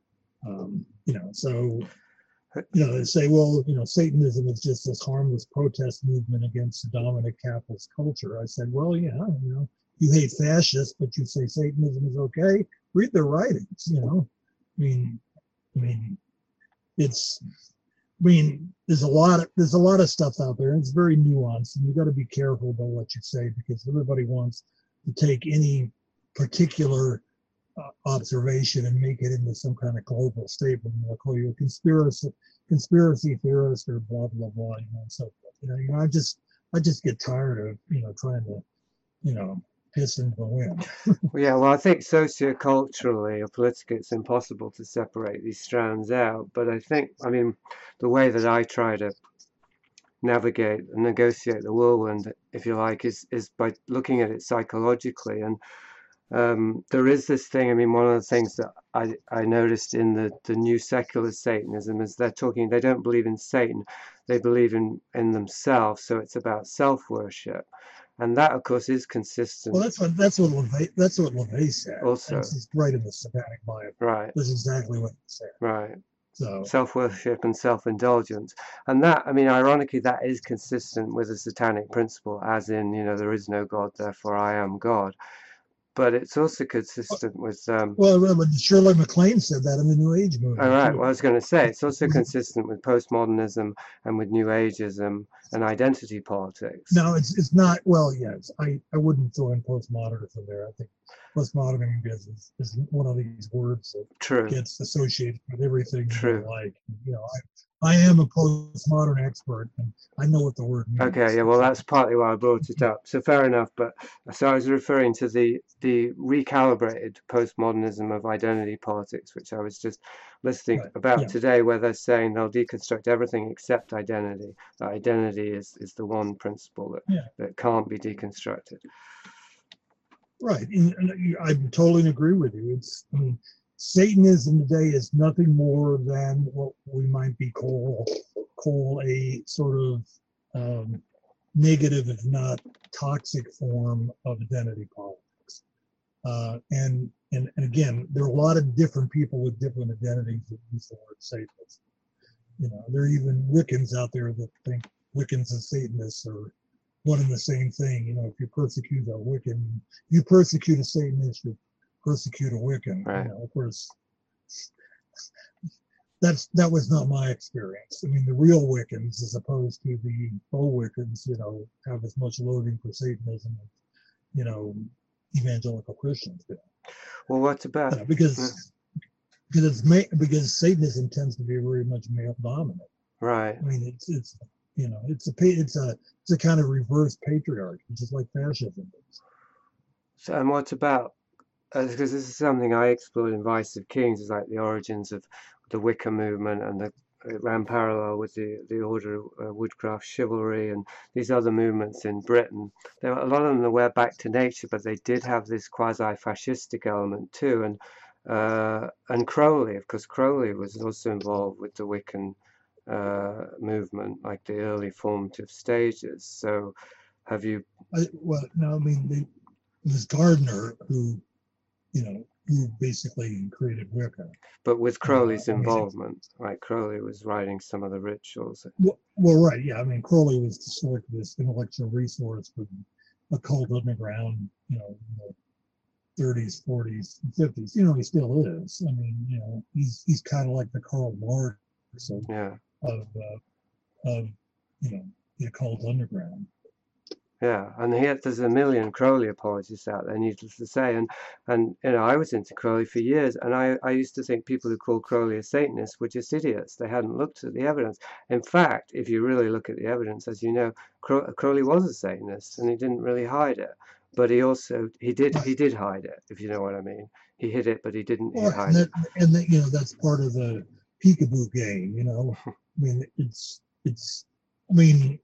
Um, you know, so you know, they say, well, you know, Satanism is just this harmless protest movement against the dominant capitalist culture. I said, well, yeah, you know, you hate fascists, but you say Satanism is okay. Read their writings, you know. I mean, I mean, it's, I mean, there's a lot of there's a lot of stuff out there, and it's very nuanced, and you got to be careful about what you say because everybody wants to take any particular uh, observation and make it into some kind of global statement. They'll call you a conspiracy conspiracy theorist or blah blah blah, you know, and so forth. You know, you know, I just I just get tired of you know trying to you know piss into the wind. Well, yeah, well, I think socioculturally or politically, it's impossible to separate these strands out. But I think, I mean, the way that I try to navigate and negotiate the whirlwind, if you like, is is by looking at it psychologically. And um, there is this thing. I mean, one of the things that I I noticed in the the new secular Satanism is they're talking. They don't believe in Satan. They believe in in themselves. So it's about self-worship. And that, of course, is consistent. Well, that's what that's what LaVey, that's what LaVey said. Also. That's just right in the Satanic Bible. Right, That's exactly what he said. right. So Self-worship and self-indulgence. And that, I mean, ironically, that is consistent with the Satanic principle, as in, you know, there is no God, therefore I am God. But it's also consistent with... Um, well, remember, Shirley MacLaine said that in the New Age movement. all right, too. well, I was going to say, it's also consistent with postmodernism and with New Ageism and identity politics. No, it's it's not. Well, yes, I, I wouldn't throw in postmodernism there. I think postmodernism is, is, is one of these words that True. gets associated with everything True. you don't like. You know, I I am a postmodern expert, and I know what the word means. Okay, yeah, well, that's partly why I brought it up. So fair enough, but so I was referring to the the recalibrated postmodernism of identity politics, which I was just listening Right, about yeah. today, where they're saying they'll deconstruct everything except identity. That identity is is the one principle that Yeah. that can't be deconstructed. Right, and, and I totally agree with you. It's, I mean, Satanism today is nothing more than what we might be call call a sort of um, negative, if not toxic, form of identity politics. Uh, and, and and again, there are a lot of different people with different identities that use the word Satanist. You know, there are even Wiccans out there that think Wiccans and Satanists are one and the same thing. You know, if you persecute a Wiccan, you persecute a Satanist, you persecute a Wiccan. Right. You know, of course, that's that was not my experience. I mean, the real Wiccans, as opposed to the faux Wiccans, you know, have as much loathing for Satanism as, you know, evangelical Christians do. Well, what about? You know, because because it's ma- because Satanism tends to be very much male dominant. Right. I mean, it's it's you know, it's a it's a it's a kind of reverse patriarchy, just like fascism is. So, and what about? Because this is something I explored in Vice of Kings, is like the origins of the Wicca movement, and the, it ran parallel with the the Order of uh, Woodcraft Chivalry and these other movements in Britain. There were a lot of them that were back to nature, but they did have this quasi-fascistic element too. And uh, and Crowley, of course, Crowley was also involved with the Wiccan uh, movement, like the early formative stages. So, have you? I, well, no, I mean, they, it was Gardner who, you know, who basically created Wicca. But with Crowley's Uh, I mean, involvement, right? Crowley was writing some of the rituals. Well, well, right, yeah. I mean, Crowley was sort of this intellectual resource for the occult underground, you know, in the thirties, forties, fifties. You know, he still is. I mean, you know, he's he's kind of like the Karl Marx of Yeah, of, uh, of you know the occult underground. yeah. And he had, there's a million Crowley apologists out there, needless to say. And and you know, I was into Crowley for years, and I I used to think people who called Crowley a Satanist were just idiots. They hadn't looked at the evidence. In fact, if you really look at the evidence, as you know, Crow, Crowley was a Satanist, and he didn't really hide it. But he also he did he did hide it, if you know what I mean. He hid it, but he didn't Well, and hide it. that, and that, you know, that's part of the peekaboo game. You know, I mean, it's it's. I mean,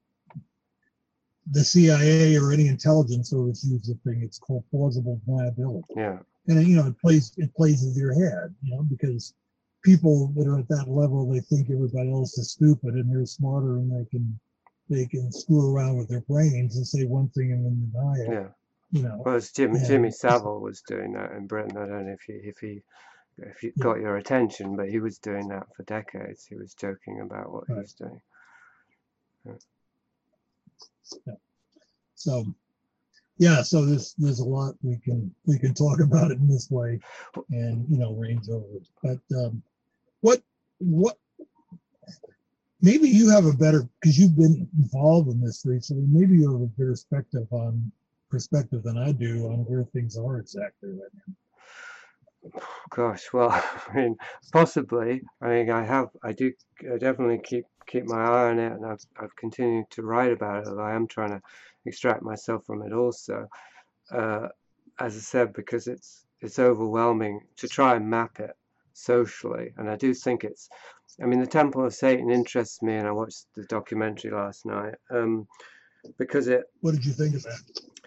the C I A or any intelligence service uses a thing. It's called plausible deniability. Yeah, And you know, it plays it plays with your head, you know, because people that are at that level, they think everybody else is stupid and they're smarter, and they can they can screw around with their brains and say one thing and then deny it. yeah. You know, Well, it's Jimmy and Jimmy Savile was doing that in Britain. I don't know if he if he if he yeah, got your attention, but he was doing that for decades. He was joking about what he right. was doing. Yeah. So yeah, so there's there's a lot we can we can talk about it in this way, and you know, range over it. But um, what what maybe you have a better, because you've been involved in this recently. Maybe you have a better perspective on perspective than I do on where things are exactly right now. Gosh, well, I mean, possibly. I mean, I have, I do I definitely keep keep my eye on it, and I've I've continued to write about it. Although I am trying to extract myself from it also, uh, as I said, because it's it's overwhelming to try and map it socially, and I do think it's. I mean, the Temple of Satan interests me, and I watched the documentary last night um, because it. What did you think of that?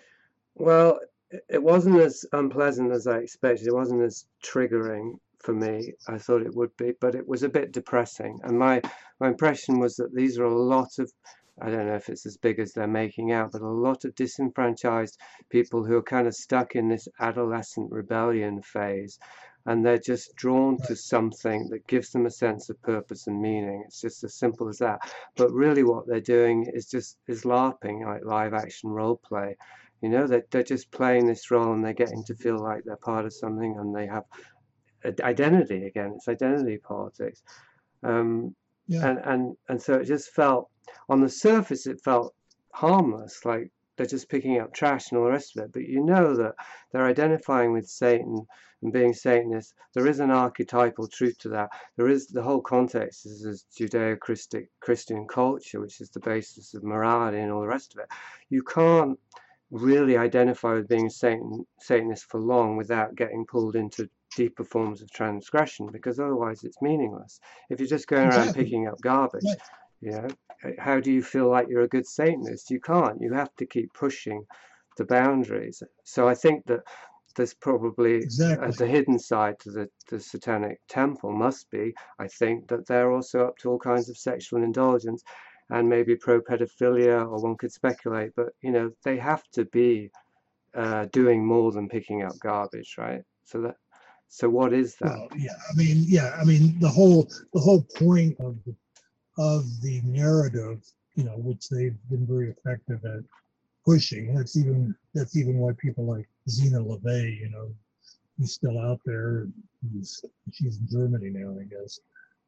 Well, it wasn't as unpleasant as I expected. It wasn't as triggering for me. I thought it would be, but it was a bit depressing. And my my impression was that these are a lot of, I don't know if it's as big as they're making out, but a lot of disenfranchised people who are kind of stuck in this adolescent rebellion phase, and they're just drawn to something that gives them a sense of purpose and meaning. It's just as simple as that. But really what they're doing is just is LARPing, like live action role play. You know, that they're, they're just playing this role, and they're getting to feel like they're part of something, and they have identity again. It's identity politics. Um, Yeah, and, and, and so it just felt, on the surface, it felt harmless, like they're just picking up trash and all the rest of it. But you know that they're identifying with Satan and being Satanist. There is an archetypal truth to that. There is, the whole context is this Judeo-Christian Christian culture, which is the basis of morality and all the rest of it. You can't really identify with being a Satan, Satanist for long without getting pulled into deeper forms of transgression, because otherwise it's meaningless. If you're just going around exactly. picking up garbage, Right. you know, how do you feel like you're a good Satanist? You can't. You have to keep pushing the boundaries. So I think that there's probably Exactly. uh, the hidden side to the, the Satanic Temple must be, I think, that they're also up to all kinds of sexual indulgence and maybe pro-pedophilia, or one could speculate, but you know, they have to be uh, doing more than picking up garbage, right? So that, so what is that? Well, yeah, I mean, yeah, I mean, the whole the whole point of the, of the narrative, you know, which they've been very effective at pushing. That's even that's even why people like Zena LaVey, you know, who's still out there. Who's, she's in Germany now, I guess.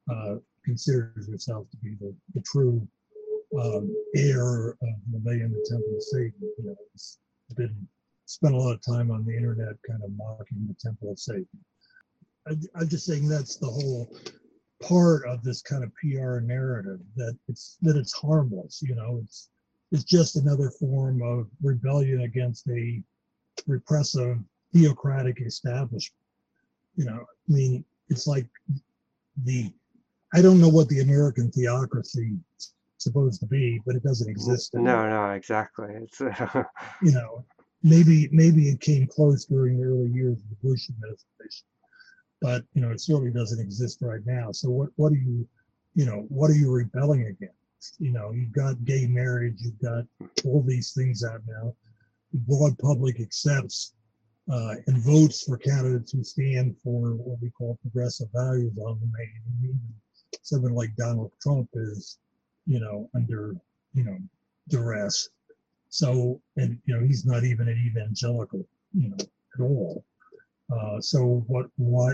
uh, considers herself to be the, the true um, heir of LaVey and the Temple of Satan. You know, it's been spent a lot of time on the internet kind of mocking the Temple of Satan. I, I'm just saying that's the whole part of this kind of P R narrative, that it's that it's harmless. You know, it's it's just another form of rebellion against a repressive theocratic establishment. You know, I mean, it's like the, I don't know what the American theocracy is supposed to be, but it doesn't exist anymore. No, no, exactly. It's You know, maybe maybe it came close during the early years of the Bush administration, but you know, it certainly doesn't exist right now. So what what are you, you know, what are you rebelling against? You know, you've got gay marriage, you've got all these things out now. The broad public accepts uh, and votes for candidates who stand for what we call progressive values on the main. Even someone like Donald Trump is, you know, under, you know, duress. So, and, you know, he's not even an evangelical, you know, at all. Uh, so what, why,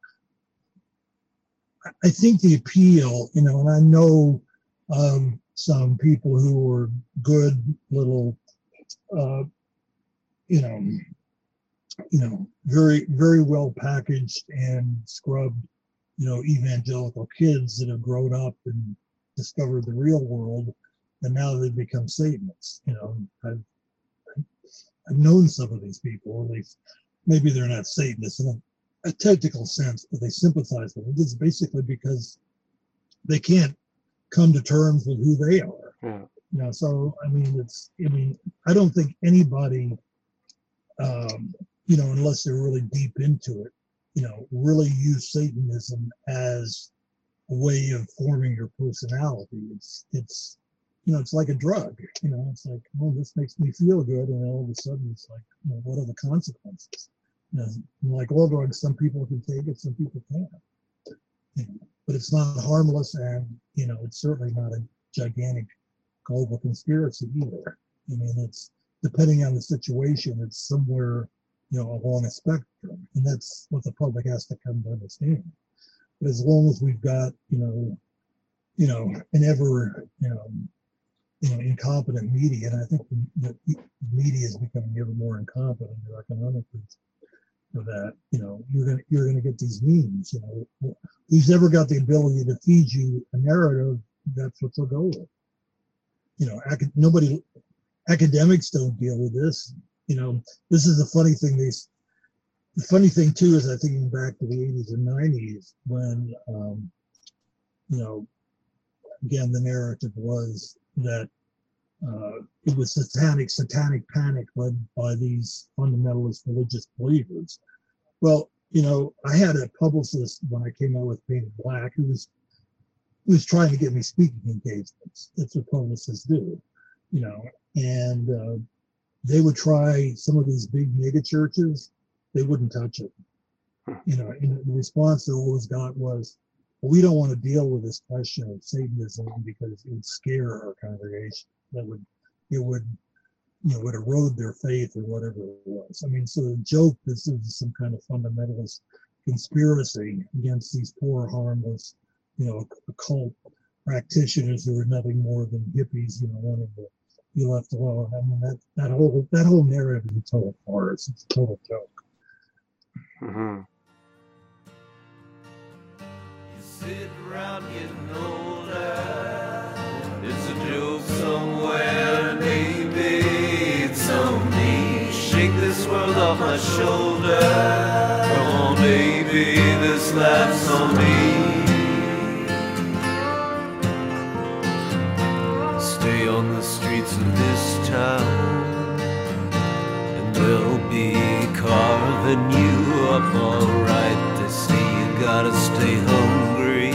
I think the appeal, you know, and I know um, some people who were good little, uh, you know, you know, very, very well packaged and scrubbed, you know, evangelical kids that have grown up and discovered the real world, and now they've become Satanists. You know, I've, I've known some of these people, or at least maybe they're not Satanists in a, a technical sense, but they sympathize with them. This is basically because they can't come to terms with who they are. yeah. You know, so I mean, it's, I mean, I don't think anybody, um, you know, unless they're really deep into it, you know, really use Satanism as a way of forming your personality. It's, it's, you know, it's like a drug. You know, it's like, oh, this makes me feel good, and all of a sudden, it's like, you know, what are the consequences? You know, like all drugs, some people can take it, some people can't. You know, but it's not harmless, and you know, it's certainly not a gigantic global conspiracy either. I mean, it's depending on the situation, it's somewhere, you know, along a spectrum, and that's what the public has to come to understand. But as long as we've got, you know, you know, an ever, you know, you know, incompetent media, and I think the, the media is becoming ever more incompetent or economic reasons for that. You know, you're gonna you're gonna get these memes. You know, who's ever got the ability to feed you a narrative, that's what they'll go with. You know, ac- nobody, academics don't deal with this. You know, this is the funny thing. These, the funny thing too is I thinking back to the eighties and nineties when, um, you know, again the narrative was that uh, it was satanic, satanic panic led by these fundamentalist religious believers. Well, you know, I had a publicist when I came out with Painted Black who was who was trying to get me speaking engagements. That's what publicists do, you know, and. Uh, They would try some of these big mega churches, they wouldn't touch it. You know, and the response they always got was, well, we don't want to deal with this question of Satanism because it would scare our congregation. That would, it would, you know, would erode their faith or whatever it was. I mean, so the joke, this is some kind of fundamentalist conspiracy against these poor, harmless, you know, occult practitioners who are nothing more than hippies, you know, wanting to be left alone. I mean, that, that whole that whole narrative is a total farce. It's a total joke. Mm-hmm. You sit around getting older. It's a joke somewhere, maybe it's on me. Shake this world off my shoulder. Come on, baby, this life's on me. Stay on the streets of this town, and they'll be carving you up alright. They say you gotta stay hungry.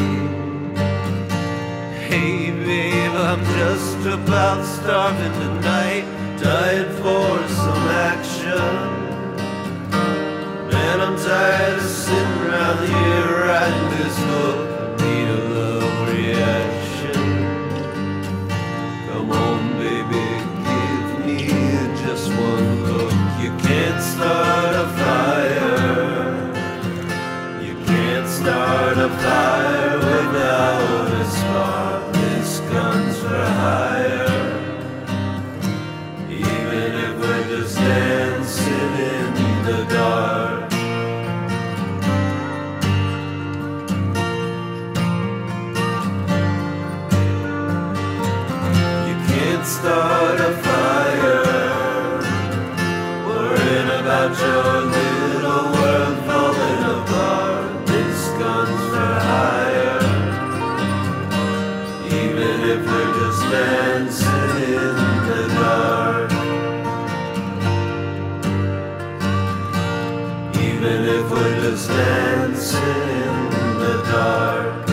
Hey babe, I'm just about starving tonight, dying for some action. Man, I'm tired of sitting around here writing this book. I need a love reaction. Come on, baby, give me just one look. You can't start a fire. You can't start a fire without the dark. You can't start a fire, worrying about your little world falling apart. This gun's for hire, even if we're just dancing in the dark. Even if we're just dancing in the dark.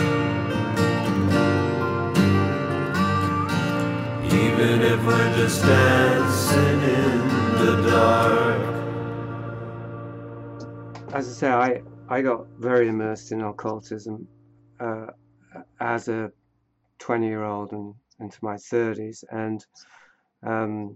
Even if we're just dancing in the dark. As I say, I, I got very immersed in occultism uh, as a twenty year old and into my thirties, and um,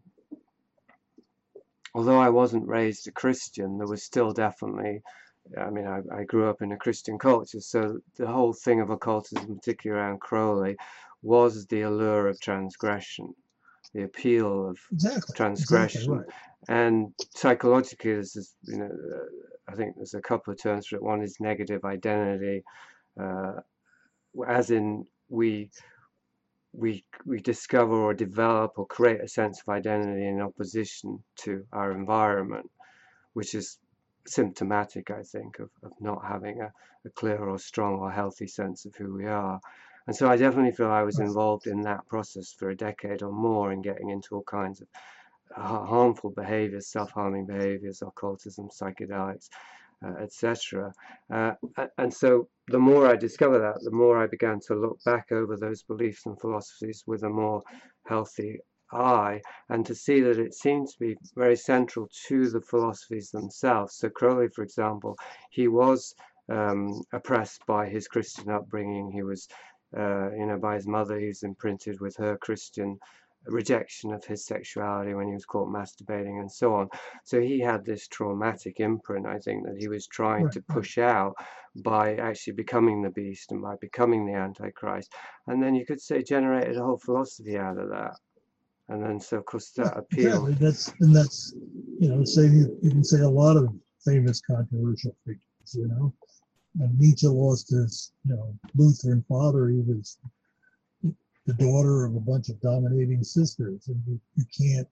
although I wasn't raised a Christian, there was still definitely, I mean, I, I grew up in a Christian culture, so the whole thing of occultism, particularly around Crowley, was the allure of transgression, the appeal of Exactly. transgression. Exactly right. And psychologically, there's this, you know, uh, I think there's a couple of terms for it. One is negative identity, uh, as in we we we discover or develop or create a sense of identity in opposition to our environment, which is symptomatic, I think, of, of not having a, a clear or strong or healthy sense of who we are. And so I definitely feel I was involved in that process for a decade or more in getting into all kinds of harmful behaviors, self-harming behaviors, occultism, psychedelics, uh, et cetera. Uh, and so the more I discovered that, the more I began to look back over those beliefs and philosophies with a more healthy eye, and to see that it seemed to be very central to the philosophies themselves. So Crowley, for example, he was um, oppressed by his Christian upbringing. He was, uh, you know, by his mother, he was imprinted with her Christian rejection of his sexuality when he was caught masturbating and so on. So he had this traumatic imprint, I think, that he was trying Right, to push out by actually becoming the beast and by becoming the Antichrist. And then you could say generated a whole philosophy out of that. And then, so of course, that appeal. Exactly. That's and that's you know, say you, you can say a lot of famous controversial figures. You know, and Nietzsche lost his you know Lutheran father. He was the daughter of a bunch of dominating sisters, and you, you can't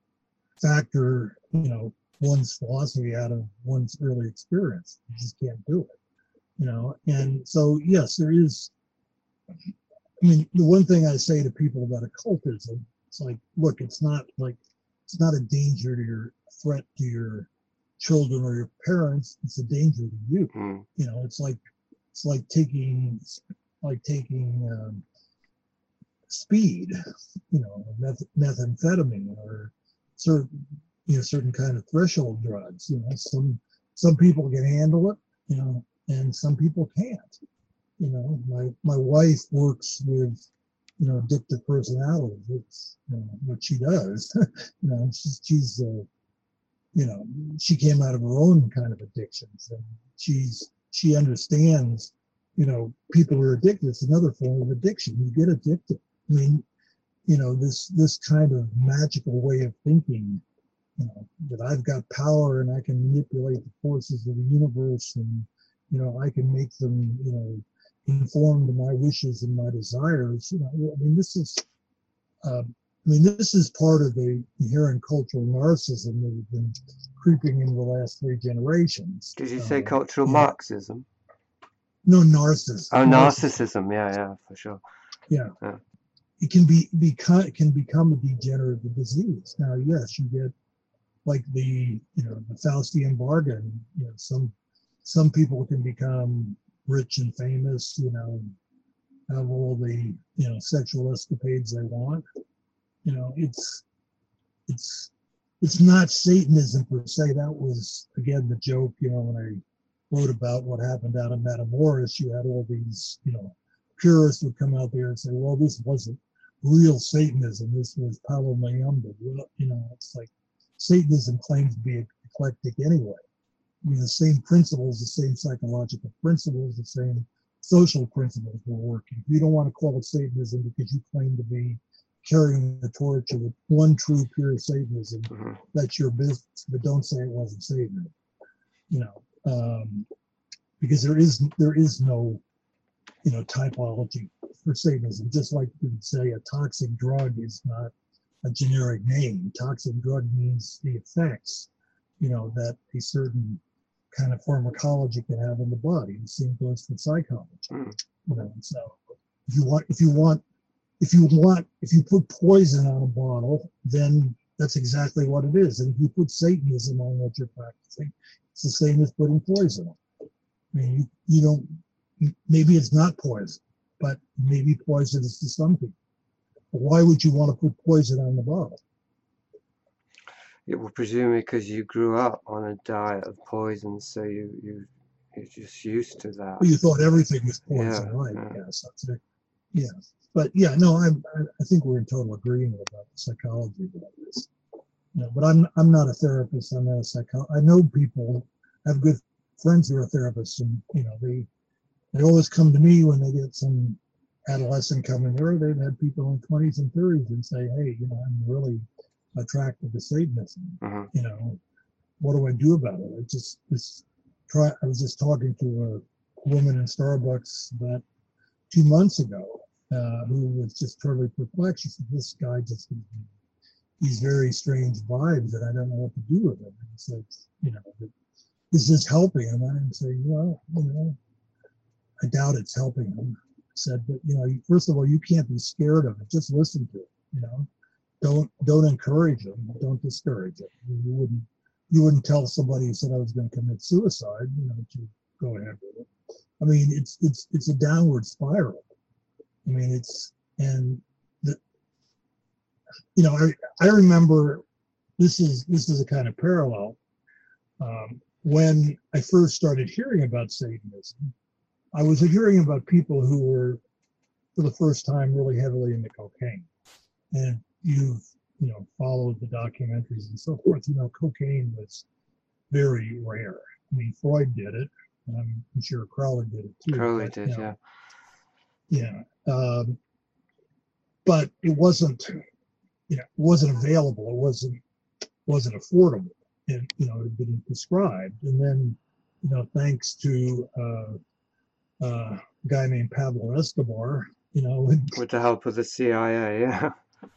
factor you know one's philosophy out of one's early experience. You just can't do it. You know, and so yes, there is. I mean, the one thing I say to people about occultism, it's like, look, it's not like it's not a danger to your threat to your children or your parents. It's a danger to you. Mm. You know, it's like it's like taking like taking um, speed, you know, meth- methamphetamine or certain you know certain kind of threshold drugs. You know, some some people can handle it, you know, and some people can't. You know, my my wife works with, you know, addictive personalities. It's you know, what she does. you know, she's, she's uh, you know, she came out of her own kind of addictions, and she's she understands, you know, people are addicted. It's another form of addiction. You get addicted. I mean, you know, this this kind of magical way of thinking, you know, that I've got power and I can manipulate the forces of the universe, and you know, I can make them, you know, conform to my wishes and my desires. You know, I mean, this is, uh, I mean, this is part of the inherent cultural narcissism that has been creeping into the last three generations. Did you say Uh, cultural yeah. Marxism? No, narcissism. Oh, narcissism. Yeah, yeah, for sure. Yeah. Yeah. It can be become it can become a degenerative disease. Now, yes, you get like the you know the Faustian bargain. You know, some some people can become rich and famous, you know, have all the, you know, sexual escapades they want. You know, it's, it's, it's not Satanism per se. That was, again, the joke, you know, when I wrote about what happened out of Matamoros, you had all these, you know, purists would come out there and say, well, this wasn't real Satanism. This was Palo Mayumba. Well, you know, it's like Satanism claims to be eclectic anyway. I mean, the same principles, the same psychological principles, the same social principles were working. You don't want to call it Satanism because you claim to be carrying the torch of the one true pure Satanism. Mm-hmm. That's your business, but don't say it wasn't Satanism. you know, um, because there is there is no, you know, typology for Satanism. Just like you would say a toxic drug is not a generic name. Toxic drug means the effects, you know, that a certain kind of pharmacology can have in the body. The same goes for psychology. Mm. You know, so if you want, if you want, if you want, if you put poison on a bottle, then that's exactly what it is. And if you put Satanism on what you're practicing, it's the same as putting poison on. I mean, you, you don't, maybe it's not poison, but maybe poison is to some people. But why would you want to put poison on the bottle? It will presumably because you grew up on a diet of poison, so you you you're just used to that. Well, you thought everything was poison, Yeah, right? yeah. Yes, that's it. Yeah, but yeah, no, I'm, I I think we're in total agreement about the psychology of this. You know, but I'm I'm not a therapist. I'm not a psycho. I know people. I have good friends who are therapists, and you know they they always come to me when they get some adolescent coming there. They've had people in twenties and thirties and say, hey, you know, I'm really attracted to Satanism. Mhm. You know, what do I do about it? I just just try. I was just talking to a woman in Starbucks about two months ago uh, who was just totally perplexed. She said, "This guy just gives me these very strange vibes, and I don't know what to do with him." And he said, "You know, this is helping him." And I'm saying, "Well, you know, I doubt it's helping him." I said, "But you know, first of all, you can't be scared of it. Just listen to it. You know, don't don't encourage him. Don't discourage him. You wouldn't you wouldn't tell somebody who said I was going to commit suicide, you know, to go ahead with it. I mean, it's it's it's a downward spiral. I mean, it's and the you know, I I remember this is this is a kind of parallel. Um, when I first started hearing about Satanism, I was hearing about people who were, for the first time, really heavily into cocaine. And you've, you know, followed the documentaries and so forth. You know, cocaine was very rare. I mean, Freud did it, and I'm sure Crowley did it too. Crowley but, did, you know, yeah. Yeah. Um, but it wasn't, you know, it wasn't available. It wasn't wasn't affordable. And, you know, it had been prescribed. And then, you know, thanks to uh, uh, a guy named Pablo Escobar, you know, With the help of the C I A, yeah.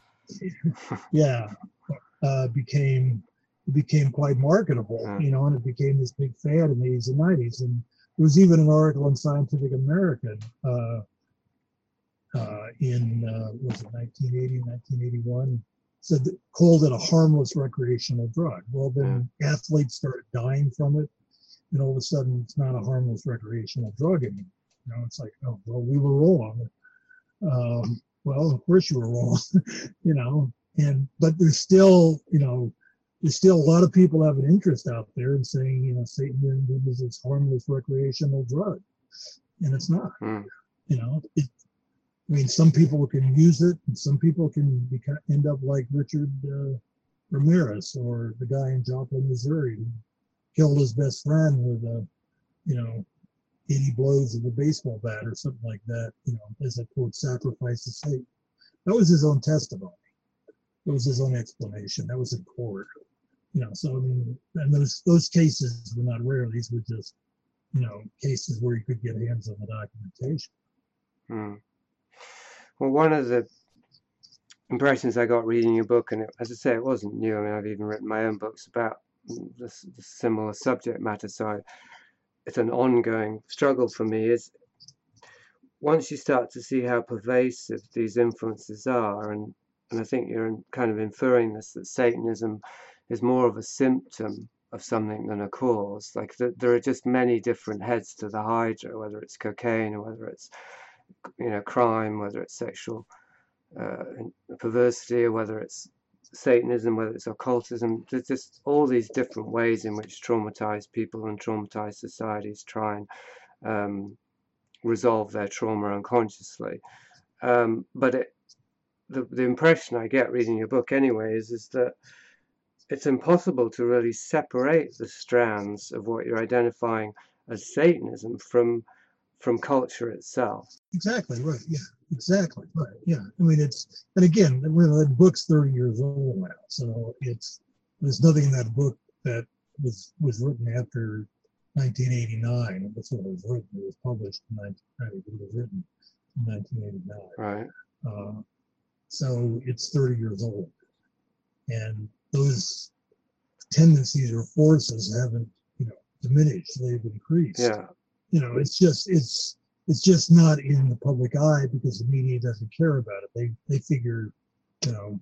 yeah, uh, became it became quite marketable, Yeah. you know, and it became this big fad in the eighties and nineties. And there was even an article in Scientific American uh, uh, in, uh, was it nineteen eighty, nineteen eighty-one, said that, called it a harmless recreational drug. Well, then athletes started dying from it, and all of a sudden it's not a harmless recreational drug anymore. You know, it's like, oh, well, we were wrong. Um, well, of course you were wrong, you know, and, but there's still, you know, there's still a lot of people have an interest out there in saying, you know, Satanism is this harmless recreational drug, and it's not. Mm. You know, it, I mean, some people can use it, and some people can become, end up like Richard uh, Ramirez, or the guy in Joplin, Missouri, who killed his best friend with a, you know, eighty blows of a baseball bat or something like that, you know, as a quote, sacrifice to Satan. That was his own testimony. That was his own explanation. That was in court. You know, so I mean, and those those cases were not rare. These were just, you know, cases where you could get hands on the documentation. Mm. Well, one of the impressions I got reading your book, and it, as I say, it wasn't new. I mean, I've even written my own books about this, this similar subject matter, so I, it's an ongoing struggle for me, is once you start to see how pervasive these influences are, and, and I think you're kind of inferring this, that Satanism is more of a symptom of something than a cause. Like the, there are just many different heads to the hydra, whether it's cocaine or whether it's, you know, crime, whether it's sexual uh, perversity, or whether it's Satanism, whether it's occultism. There's just all these different ways in which traumatized people and traumatized societies try and um, resolve their trauma unconsciously. Um, but it, the, the impression I get reading your book anyway is, is that it's impossible to really separate the strands of what you're identifying as Satanism from from culture itself. Exactly right. Yeah, exactly right. Yeah, I mean, it's, and again, that book's thirty years old now, so it's, there's nothing in that book that was was written after nineteen eighty-nine. That's when it was written. It was published in nineteen ninety. It was written in nineteen eighty-nine. Right. Uh, so it's thirty years old. And those tendencies or forces haven't, you know, diminished. They've increased. Yeah. You know, it's just it's it's just not in the public eye because the media doesn't care about it. They they figure, you know,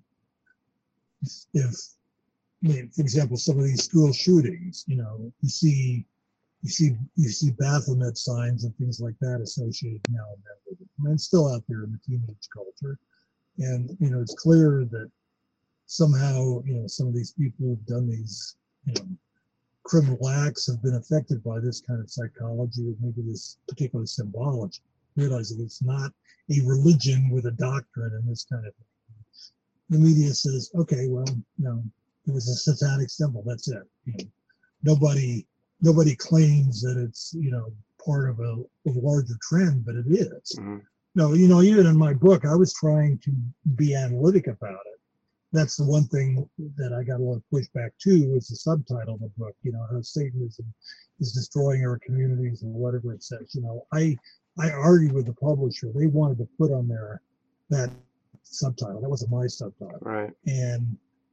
if I mean, for example, some of these school shootings, you know, you see you see you see Baphomet signs and things like that associated now and then with it. And it's still out there in the teenage culture. And, you know, it's clear that somehow, you know, some of these people who've done these, you know, criminal acts have been affected by this kind of psychology or maybe this particular symbology, realizing it's not a religion with a doctrine and this kind of thing. The media says, okay, well, you know, it was a satanic symbol, that's it. You know, nobody nobody claims that it's, you know, part of a, a larger trend, but it is. Mm-hmm. No, you know, even in my book, I was trying to be analytic about it. That's the one thing that I got a lot of pushback to was the subtitle of the book, you know, how Satanism is destroying our communities or whatever it says. You know, I I argued with the publisher. They wanted to put on there that subtitle. That wasn't my subtitle. Right. And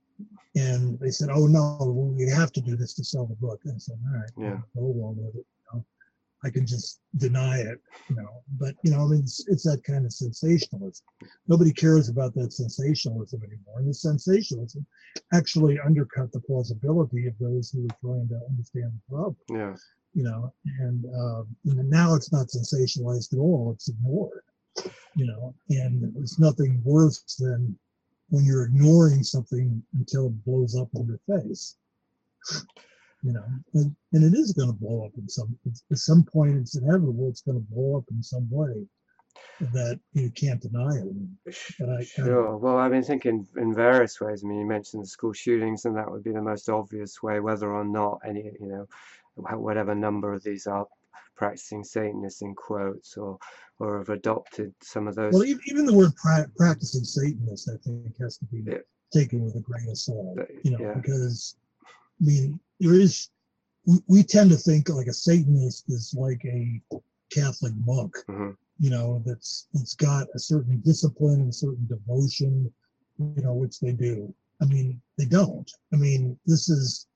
and they said, oh, no, we have to do this to sell the book. And I said, all right, Yeah. go along with it. You know, I can just deny it, you know. But, you know, I mean, it's, it's that kind of sensationalism. Nobody cares about that sensationalism anymore. And the sensationalism actually undercut the plausibility of those who were trying to understand the problem. Yeah. You know, and, uh, and now it's not sensationalized at all. It's ignored, you know, and it's nothing worse than when you're ignoring something until it blows up in your face. You know, and, and it is going to blow up in some, at some point it's inevitable, it's going to blow up in some way that you can't deny it. But I, Sure. Well, I've been thinking in various ways. I mean, you mentioned the school shootings, and that would be the most obvious way, whether or not any, you know, whatever number of these are practicing Satanists in quotes, or or have adopted some of those. Well, even the word pra- practicing Satanist, I think, has to be Yeah. taken with a grain of salt, you know, Yeah. because, I mean, there is, we, we tend to think like a Satanist is like a Catholic monk, Mm-hmm. you know, that's, it's got a certain discipline and a certain devotion, you know, which they do. I mean, they don't. I mean, this is,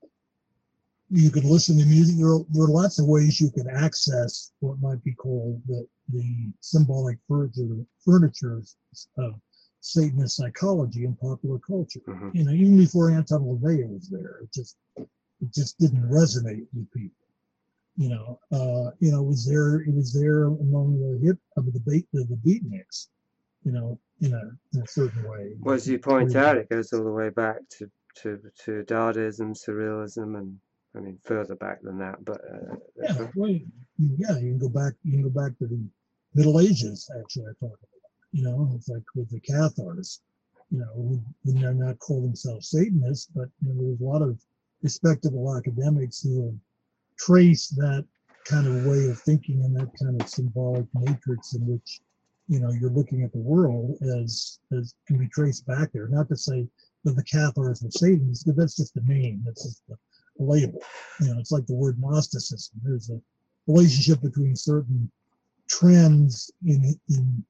you can listen to music. There are, there are lots of ways you can access what might be called the, the symbolic furniture, furniture of Satanist psychology in popular culture. Mm-hmm. You know, even before Anton LaVey was there, it just it just didn't resonate with people. You know, uh, you know, it was there. It was there among the hip of the beat the, the beatniks. You know, in a, in a certain way. Well, as you point out, it goes all the way back to to to Dadaism, Surrealism, and I mean further back than that. But uh, yeah, well, you, yeah, you can go back. You can go back to the Middle Ages. Actually, I talk about. You know, it's like with the Cathars. You know, who they're not call themselves Satanists, but you know, there's a lot of respectable academics who have traced that kind of way of thinking and that kind of symbolic matrix in which, you know, you're looking at the world as as can be traced back there. Not to say that the Cathars were Satanists, but that's just the name. That's just the label. You know, it's like the word Gnosticism. There's a relationship between certain trends in in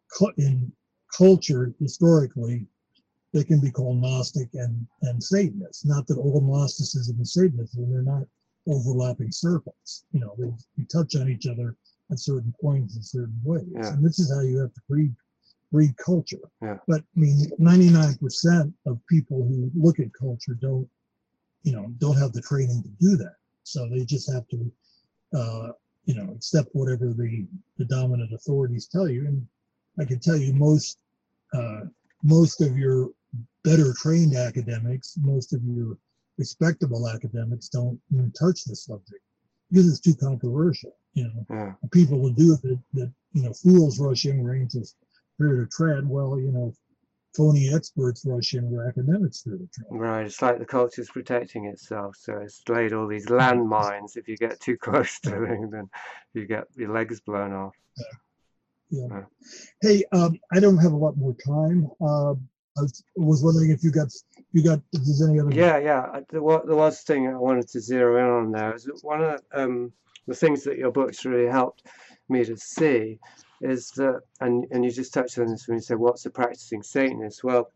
in culture historically. They can be called Gnostic and and Satanist. Not that all Gnosticism is Satanism. They're not overlapping circles. You know, they, they touch on each other at certain points in certain ways. Yeah. And this is how you have to read read culture. Yeah. But I mean, ninety-nine percent of people who look at culture don't, you know, don't have the training to do that. So they just have to, uh, you know, accept whatever the, the dominant authorities tell you. And I can tell you most, uh, most of your better trained academics, most of your respectable academics don't even touch the subject because it's too controversial. You know, yeah. people will do it that, that, you know, fools rush in where angels fear to tread. Well, you know, phony experts rush in where academics fear to tread. Right, it's like the culture's protecting itself, so it's laid all these landmines. If you get too close to them, then you get your legs blown off. Yeah. Yeah. Hey, um, I don't have a lot more time. Uh, I was, was wondering if you got you got, if there's any other. Yeah, yeah. I- The, wa- the was thing I wanted to zero in on there is that one of um, the things that your books really helped me to see is that, and, and you just touched on this when you said, what's a practicing Satanist? Well,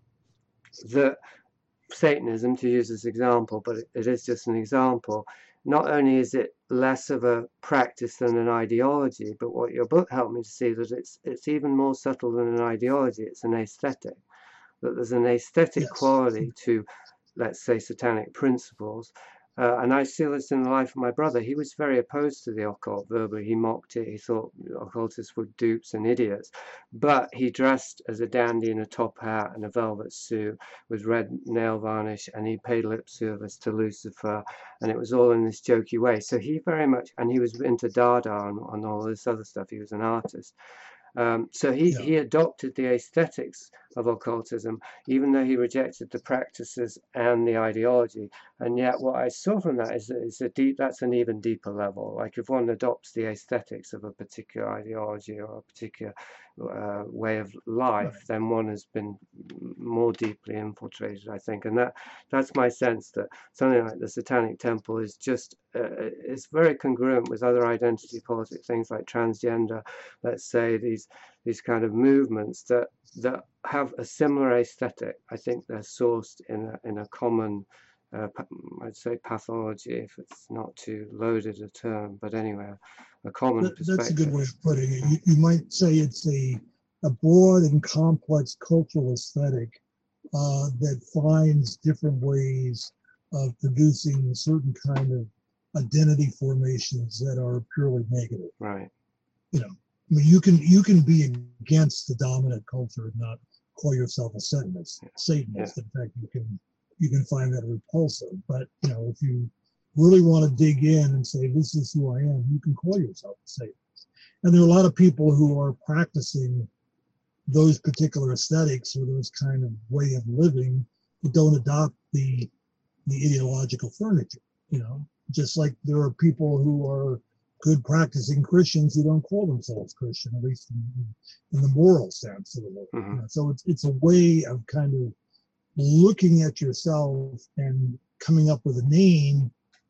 that Satanism, to use this example, but it, it is just an example, not only is it less of a practice than an ideology, but what your book helped me to see that it's it's even more subtle than an ideology. It's an aesthetic, that there's an aesthetic Yes. quality to, let's say, satanic principles. Uh, and I see this in the life of my brother. He was very opposed to the occult verbally. He mocked it. He thought occultists were dupes and idiots. But he dressed as a dandy in a top hat and a velvet suit with red nail varnish, and he paid lip service to Lucifer, and it was all in this jokey way. So he very much, and he was into Dada and, and all this other stuff. He was an artist. Um, so he, Yeah. he adopted the aesthetics of occultism, even though he rejected the practices and the ideology. And yet what I saw from that is that it's a deep, that's an even deeper level. Like if one adopts the aesthetics of a particular ideology or a particular uh, way of life, Right. then one has been more deeply infiltrated, I think. And that that's my sense, that something like the Satanic Temple is just, uh, it's very congruent with other identity politics, things like transgender, let's say, these these kind of movements that that have a similar aesthetic. I think they're sourced in a, in a common, uh, I'd say pathology, if it's not too loaded a term, but anyway, a common That, perspective. that's a good way of putting it. You, you might say it's a, a broad and complex cultural aesthetic uh, that finds different ways of producing a certain kind of identity formations that are purely negative. Right. You know, I mean, you can you can be against the dominant culture and not call yourself a Satanist. Satanist. In fact, you can you can find that repulsive. But you know, if you really want to dig in and say this is who I am, you can call yourself a Satanist. And there are a lot of people who are practicing those particular aesthetics or those kind of way of living but don't adopt the the ideological furniture. You know, just like there are people who are good practicing Christians who don't call themselves Christian, at least in, in the moral sense of the word. Mm-hmm. You know, so it's it's a way of kind of looking at yourself and coming up with a name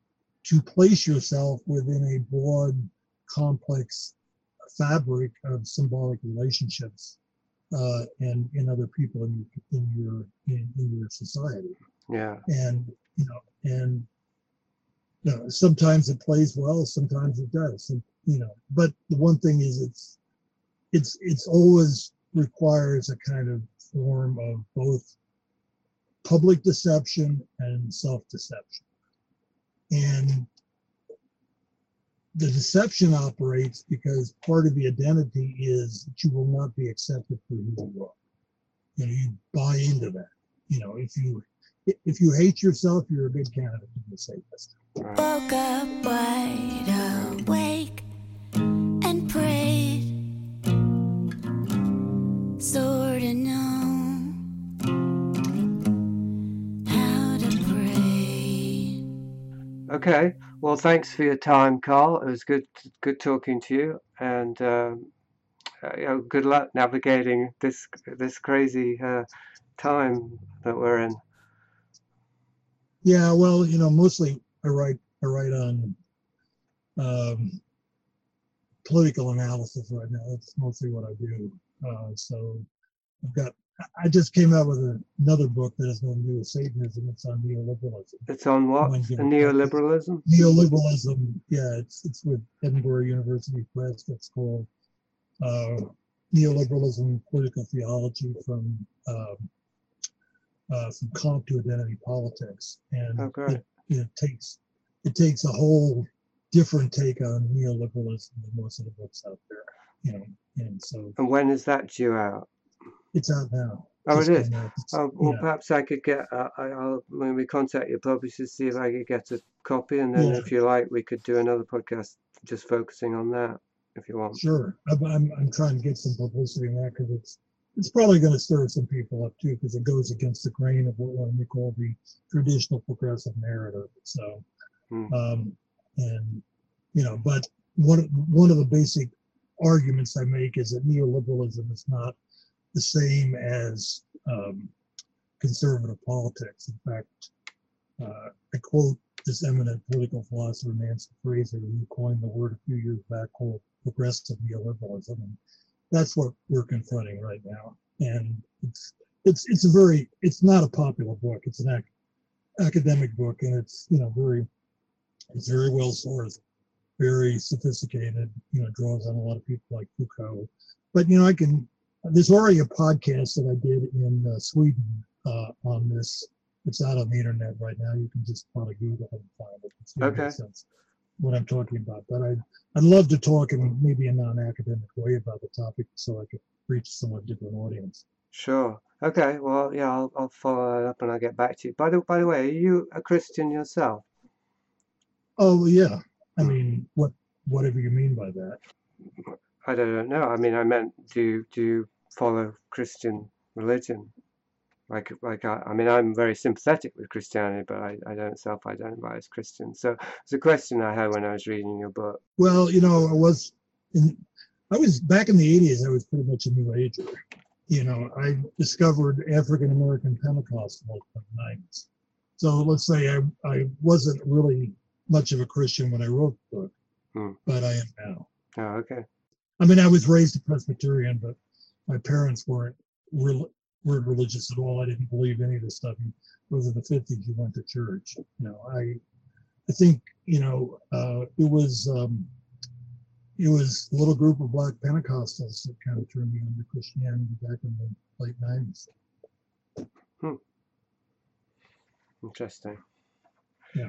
to place yourself within a broad, complex fabric of symbolic relationships uh, and in other people in, in your in, in your society. Yeah. And you know, and you know, sometimes it plays well, sometimes it does. And, you know, but the one thing is, it's it's it's always requires a kind of form of both public deception and self-deception. And the deception operates because part of the identity is that you will not be accepted for who you are. You know, you buy into that. You know, if you if you hate yourself, you're a good candidate to be a Satanist. Right. Woke up wide awake and prayed, sorta know how to pray. Okay. Well, thanks for your time, Carl. It was good good talking to you, and um, uh, you know, good luck navigating this this crazy uh, time that we're in. Yeah, well, you know, mostly I write I write on um, political analysis right now. That's mostly what I do. Uh, so I've got I just came out with a, another book that has nothing to do with Satanism. It's on neoliberalism. It's on what? Mind you, Neoliberalism? Neoliberalism. Yeah, it's it's with Edinburgh University Press. It's called uh, Neoliberalism Political Theology from um, uh, from Kant to Identity Politics, and Oh, great. it, it takes it takes a whole different take on neoliberalism than most of the books out there. You know, and so And when is that due out? it's out now. Oh, Just it is. came out. It's- Oh, well, yeah. perhaps I could get. Uh, I, I'll when we contact your publisher, see if I could get a copy, and then Yeah. if you like, we could do another podcast just focusing on that, if you want. Sure, I'm, I'm, I'm trying to get some publicity in that because it's it's probably going to stir some people up too, because it goes against the grain of what we call the traditional progressive narrative. So, Hmm. um, and you know, but one one of the basic arguments I make is that neoliberalism is not the same as um, conservative politics. In fact, uh, I quote this eminent political philosopher, Nancy Fraser, who coined the word a few years back called progressive neoliberalism. And that's what we're confronting right now. And it's it's it's a very it's not a popular book. It's an ac- academic book, and it's you know very it's very well sourced, very sophisticated. You know, draws on a lot of people like Foucault. But you know, I can. There's already a podcast that I did in uh, Sweden uh, on this. It's out on the internet right now. You can just probably Google it and find it. It's gonna Okay. make sense what I'm talking about. But I'd, I'd love to talk in maybe a non-academic way about the topic so I could reach a somewhat different audience. Sure. Okay. Well, yeah, I'll, I'll follow that up when I get back to you. By the by the way, are you a Christian yourself? Oh, yeah. I mean, what whatever you mean by that. I don't know. I mean, I meant do you, do you follow Christian religion? Like, like I, I mean, I'm very sympathetic with Christianity, but I, I don't self-identify as Christian. So it's a question I had when I was reading your book. Well, you know, I was in, I was back in the eighties. I was pretty much a New Ager. You know, I discovered African American Pentecostalism in the nineties. So let's say I, I wasn't really much of a Christian when I wrote the book, Hmm. but I am now. Oh, okay. I mean, I was raised a Presbyterian, but my parents weren't real, weren't religious at all. I didn't believe any of this stuff. And it was in the fifties. You went to church. You know, I, I think you know, uh, it was um, it was a little group of Black Pentecostals that kind of turned me on to Christianity back in the late nineties. Hmm. Interesting. Yeah.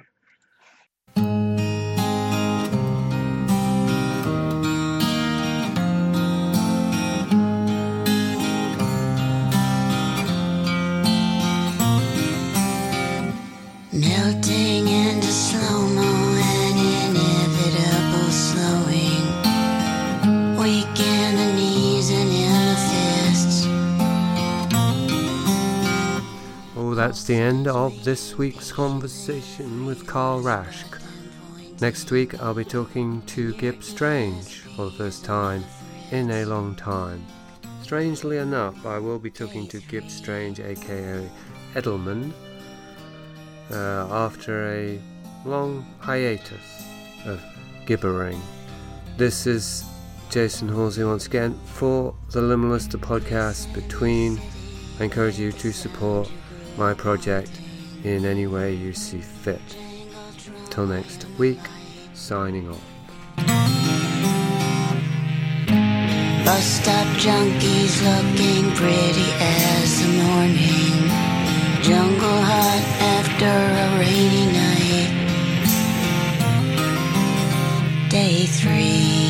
Melting into slow-mo and inevitable slowing. Weak in the knees and in the fists. Oh, that's the end of this week's conversation with Carl Raschke. Next week I'll be talking to Gib Strange for the first time in a long time. Strangely enough, I will be talking to Gib Strange, aka Edelman, uh, after a long hiatus of gibbering. This is Jason Halsey once again for the Liminalist, the podcast between. I encourage you to support my project in any way you see fit. Till next week, signing off. Bus stop junkies looking pretty as the morning. Jungle hut after a rainy night. Day three.